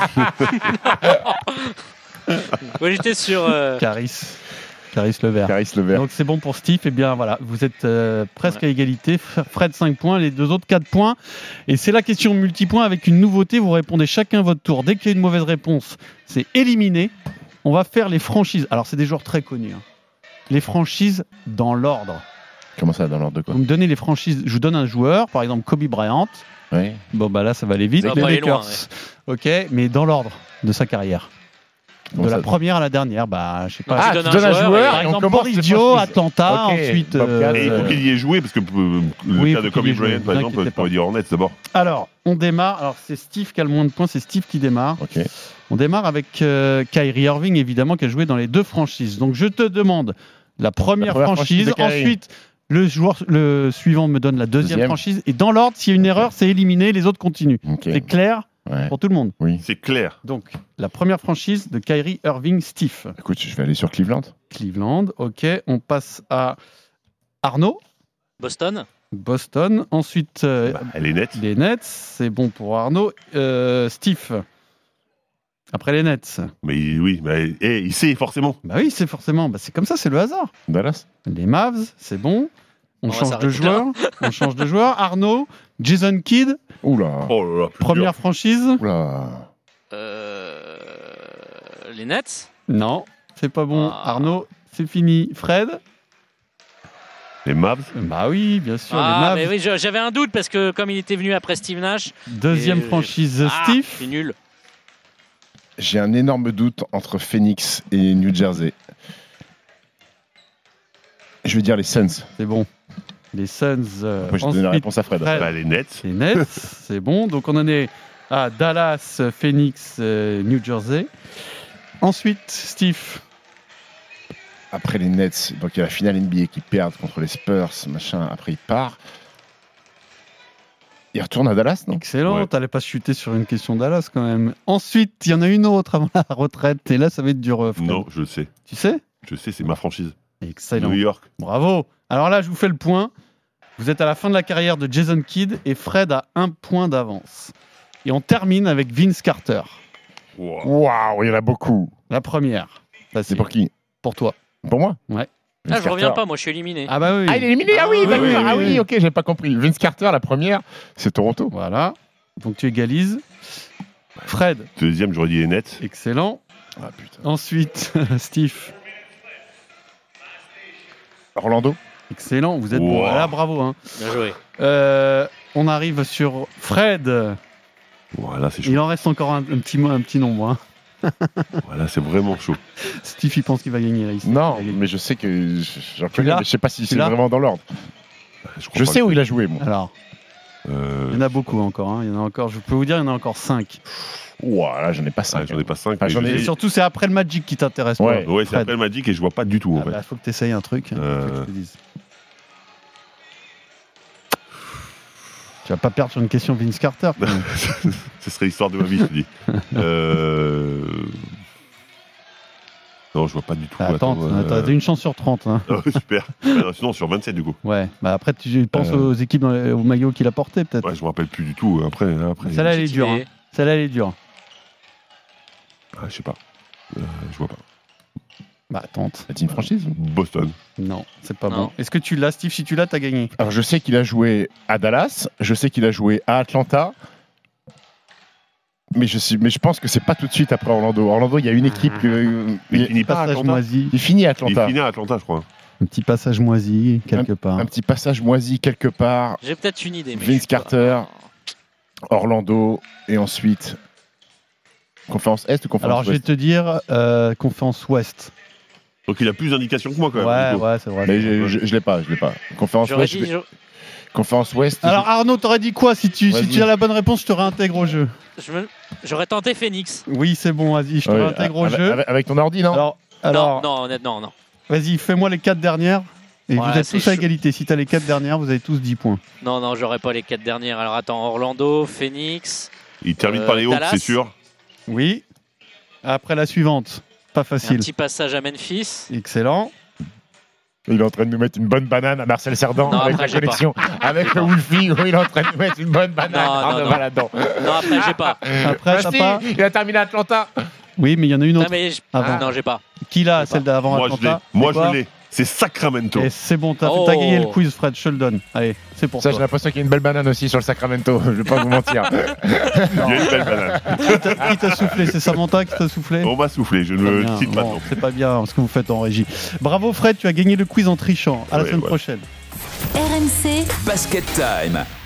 Ouais, j'étais sur. euh, Caris. Caris Levert. Caris Levert. Donc c'est bon pour Steve. Et bien voilà, vous êtes euh, presque à égalité. Fred cinq points, les deux autres quatre points. Et c'est la question multipoint avec une nouveauté. Vous répondez chacun votre tour. Dès qu'il y a une mauvaise réponse, c'est éliminé. On va faire les franchises. Alors c'est des joueurs très connus. hein. Les franchises dans l'ordre. Comment ça, dans l'ordre de quoi? Vous me donnez les franchises. Je vous donne un joueur, par exemple Kobe Bryant. Oui. Bon bah là ça va aller vite. Ça va Les pas aller Lakers. loin, Ok, mais dans l'ordre de sa carrière. Comment de la ça première à la dernière, bah je sais pas. Ah, Ah, tu tu donnes donnes un un joueur, joueur, Par et on exemple, commence Boris les Dio, franchises. Atlanta, Ok, ensuite. Bobcat. Et il faut euh, qu'il y ait joué, parce que euh, le Oui, cas faut de qu'il Kobe y ait joué, Bryant, vous par exemple, inquiétez on pourrait dire Hornets d'abord. Alors, on démarre. Alors, c'est Steve qui a le moins de points, c'est Steve qui démarre. Ok. On démarre avec euh, Kyrie Irving, évidemment, qui a joué dans les deux franchises. Donc, je te demande la première, La première franchise franchise. de Kyrie. Ensuite, le joueur le suivant me donne la deuxième, Deuxième. franchise. Et dans l'ordre, s'il y a une erreur, c'est éliminé. Les autres continuent. Ok. C'est clair Ouais. pour tout le monde. Oui. C'est clair. Donc, la première franchise de Kyrie Irving, Steve. Écoute, je vais aller sur Cleveland. Cleveland. Ok. On passe à Arnaud, Boston. Boston. Ensuite, euh, Bah, elle est nette. les Nets. C'est bon pour Arnaud. Euh, Steve. Après les Nets. Mais il- oui, mais eh, il sait forcément. Bah oui, c'est forcément. Bah, c'est comme ça, c'est le hasard. Dallas. Les Mavs, c'est bon. On, On va change de s'arrêter joueur. On change de joueur. Arnaud, Jason Kidd, Oula. Oh là là, plus première dur. franchise. Oula. Euh, Les Nets. Non, c'est pas bon. Ah. Arnaud, c'est fini. Fred. Les Mavs. Bah oui, bien sûr, Ah, les Mavs. mais oui, je- j'avais un doute parce que comme il était venu après Steve Nash. Deuxième et- franchise, Ah, Steve. c'est nul. J'ai un énorme doute entre Phoenix et New Jersey. Je vais dire les Suns. C'est bon. Les Suns. euh, Moi, je donne la ensuite, réponse à Fred. Fred. Bah, les Nets. Les Nets, c'est bon. Donc on en est à Dallas, Phoenix, euh, New Jersey. Ensuite, Steve. Après les Nets, donc il y a la finale N B A qui perdent contre les Spurs, machin. Après, il part. Il retourne à Dallas, non? Excellent, Ouais. t'allais pas chuter sur une question Dallas quand même. Ensuite, il y en a une autre avant la retraite, et là, ça va être dur. euh, Fred. Non, je le sais. Tu sais? Je sais, c'est ma franchise. Excellent. New York. Bravo. Alors là, je vous fais le point. Vous êtes à la fin de la carrière de Jason Kidd et Fred a un point d'avance. Et on termine avec Vince Carter. Wow. Waouh, il y en a beaucoup. La première. C'est pour qui? Pour toi. Pour moi? Ouais. Ah, je reviens pas, moi je suis éliminé. Ah bah oui. Ah, il est éliminé. Ah oui, Ah d'accord. oui, oui, Ah oui, oui, oui. ok, j'avais pas compris. Vince Carter, la première, c'est Toronto. Voilà. Donc tu égalises. Fred. Deuxième, j'aurais dit les Nets. Excellent. Ah putain. Ensuite, Steve. Orlando. Excellent. Vous êtes Wow. bon. Là, bravo. Hein. Bien joué. Euh, on arrive sur Fred. Voilà, c'est chaud. Il en reste encore un, un petit, mo- un petit nombre. Hein. Voilà, c'est vraiment chaud. Steve, il pense qu'il va gagner. Là, il sait Non, qu'il va gagner. mais je sais que j'en Tu connais, l'as mais je sais pas si Tu c'est l'as vraiment dans l'ordre. Je, crois Je pas sais que- où il a joué, moi. Alors, Euh, il y en a beaucoup encore. Hein. Il y en a encore. Je peux vous dire, il y en a encore cinq. Ouah, là, j'en ai pas ah, cinq. j'en ai pas cinq. Ah, mais j'en je ai- Et sais- surtout, c'est après le Magic qui t'intéresse. toi, Ouais. Ouais, c'est Fred. après le Magic et je vois pas du tout. En Ah fait. bah, faut que tu essayes un truc. hein, Euh. faut que je te dise. Tu vas pas perdre sur une question Vince Carter. quand même. Ce serait l'histoire de ma vie, je te dis. euh... Non, je vois pas du tout. Ah, Attends, euh, t'as une chance sur trente. Hein. Ah ouais, super. Ah, sinon, sur vingt-sept, du coup. Ouais. Bah après, tu penses Euh. aux équipes, dans les- au maillot qu'il a porté, peut-être. Ouais, je me rappelle plus du tout. Après, après Celle-là, elle est Petite dure. idée. Hein. Celle-là, elle est dure. ah, je sais pas. Euh, je vois pas. Bah, tente. C'est une franchise? Boston. Non, c'est pas Non. bon. Est-ce que tu l'as, Steve? Si tu l'as, t'as gagné. Alors, je sais qu'il a joué à Dallas, je sais qu'il a joué à Atlanta, mais je, suis, mais je pense que c'est pas tout de suite après Orlando. Orlando, il y a une équipe. euh, Mais il il, finit pas à Passage Atlanta. moisi. il finit à Il Atlanta. finit à Atlanta, je crois. Un petit passage moisi, quelque part. Un petit passage moisi quelque part. J'ai peut-être une idée. Mais Vince je suis pas- Carter, Orlando, et ensuite. Conférence Est ou conférence Alors, je vais Ouest? te dire, euh, conférence Ouest. Donc il a plus d'indications que moi, quand même. Ouais, du coup. ouais, c'est vrai. Mais je, je, je l'ai pas, je l'ai pas. Conférence J'aurais Ouest. je dit- vais- je- Conférence Ouest. Alors, Arnaud, t'aurais dit quoi si tu, si Vas-y. tu as la bonne réponse? Je te réintègre au jeu. je me- J'aurais tenté Phoenix. Oui, c'est bon, vas-y, je te Ouais, réintègre au avec, jeu. avec- avec ton ordi, non? Alors, alors Non, non, honnêtement, non. vas-y, fais-moi les quatre dernières. Et Ouais, vous êtes c'est tous à chaud. égalité. Si t'as les quatre dernières, vous avez tous dix points. Non, non, j'aurais pas les quatre dernières. Alors attends, Orlando, Phoenix. Il termine Euh, par les Hawks, Dallas. c'est sûr. Oui. Après la suivante. Pas Un facile. petit passage à Memphis. Excellent. Il est en train de nous mettre une bonne banane à Marcel Cerdan Non, avec après, la j'ai connexion, avec le Wi-Fi. où il est en train de nous mettre une bonne banane. Non, Ah, non, ne non. va là-dedans. Non, après, j'ai pas. Après, Bah t'as si, pas. il a terminé à Atlanta. Oui, mais il y en a une Non, autre. mais je- Avant. non, j'ai pas. Qui l'a, celle d'avant Moi, je l'ai. Atlanta? Moi, C'est quoi je l'ai. C'est Sacramento. Et c'est bon, t'as Oh. t'as gagné le quiz, Fred, je te le donne. Allez, c'est pour Ça, j'ai toi. l'impression qu'il y a une belle banane aussi sur le Sacramento. Je vais pas vous mentir. Il y a une belle banane. Qui t'a- Qui t'a soufflé? C'est Samantha qui t'a soufflé? On m'a soufflé, je ne Pas le bien. cite pas. Bon, non. c'est pas bien ce que vous faites en régie. Bravo Fred, tu as gagné le quiz en trichant. À la Ouais, semaine ouais. prochaine. R M C Basket Time.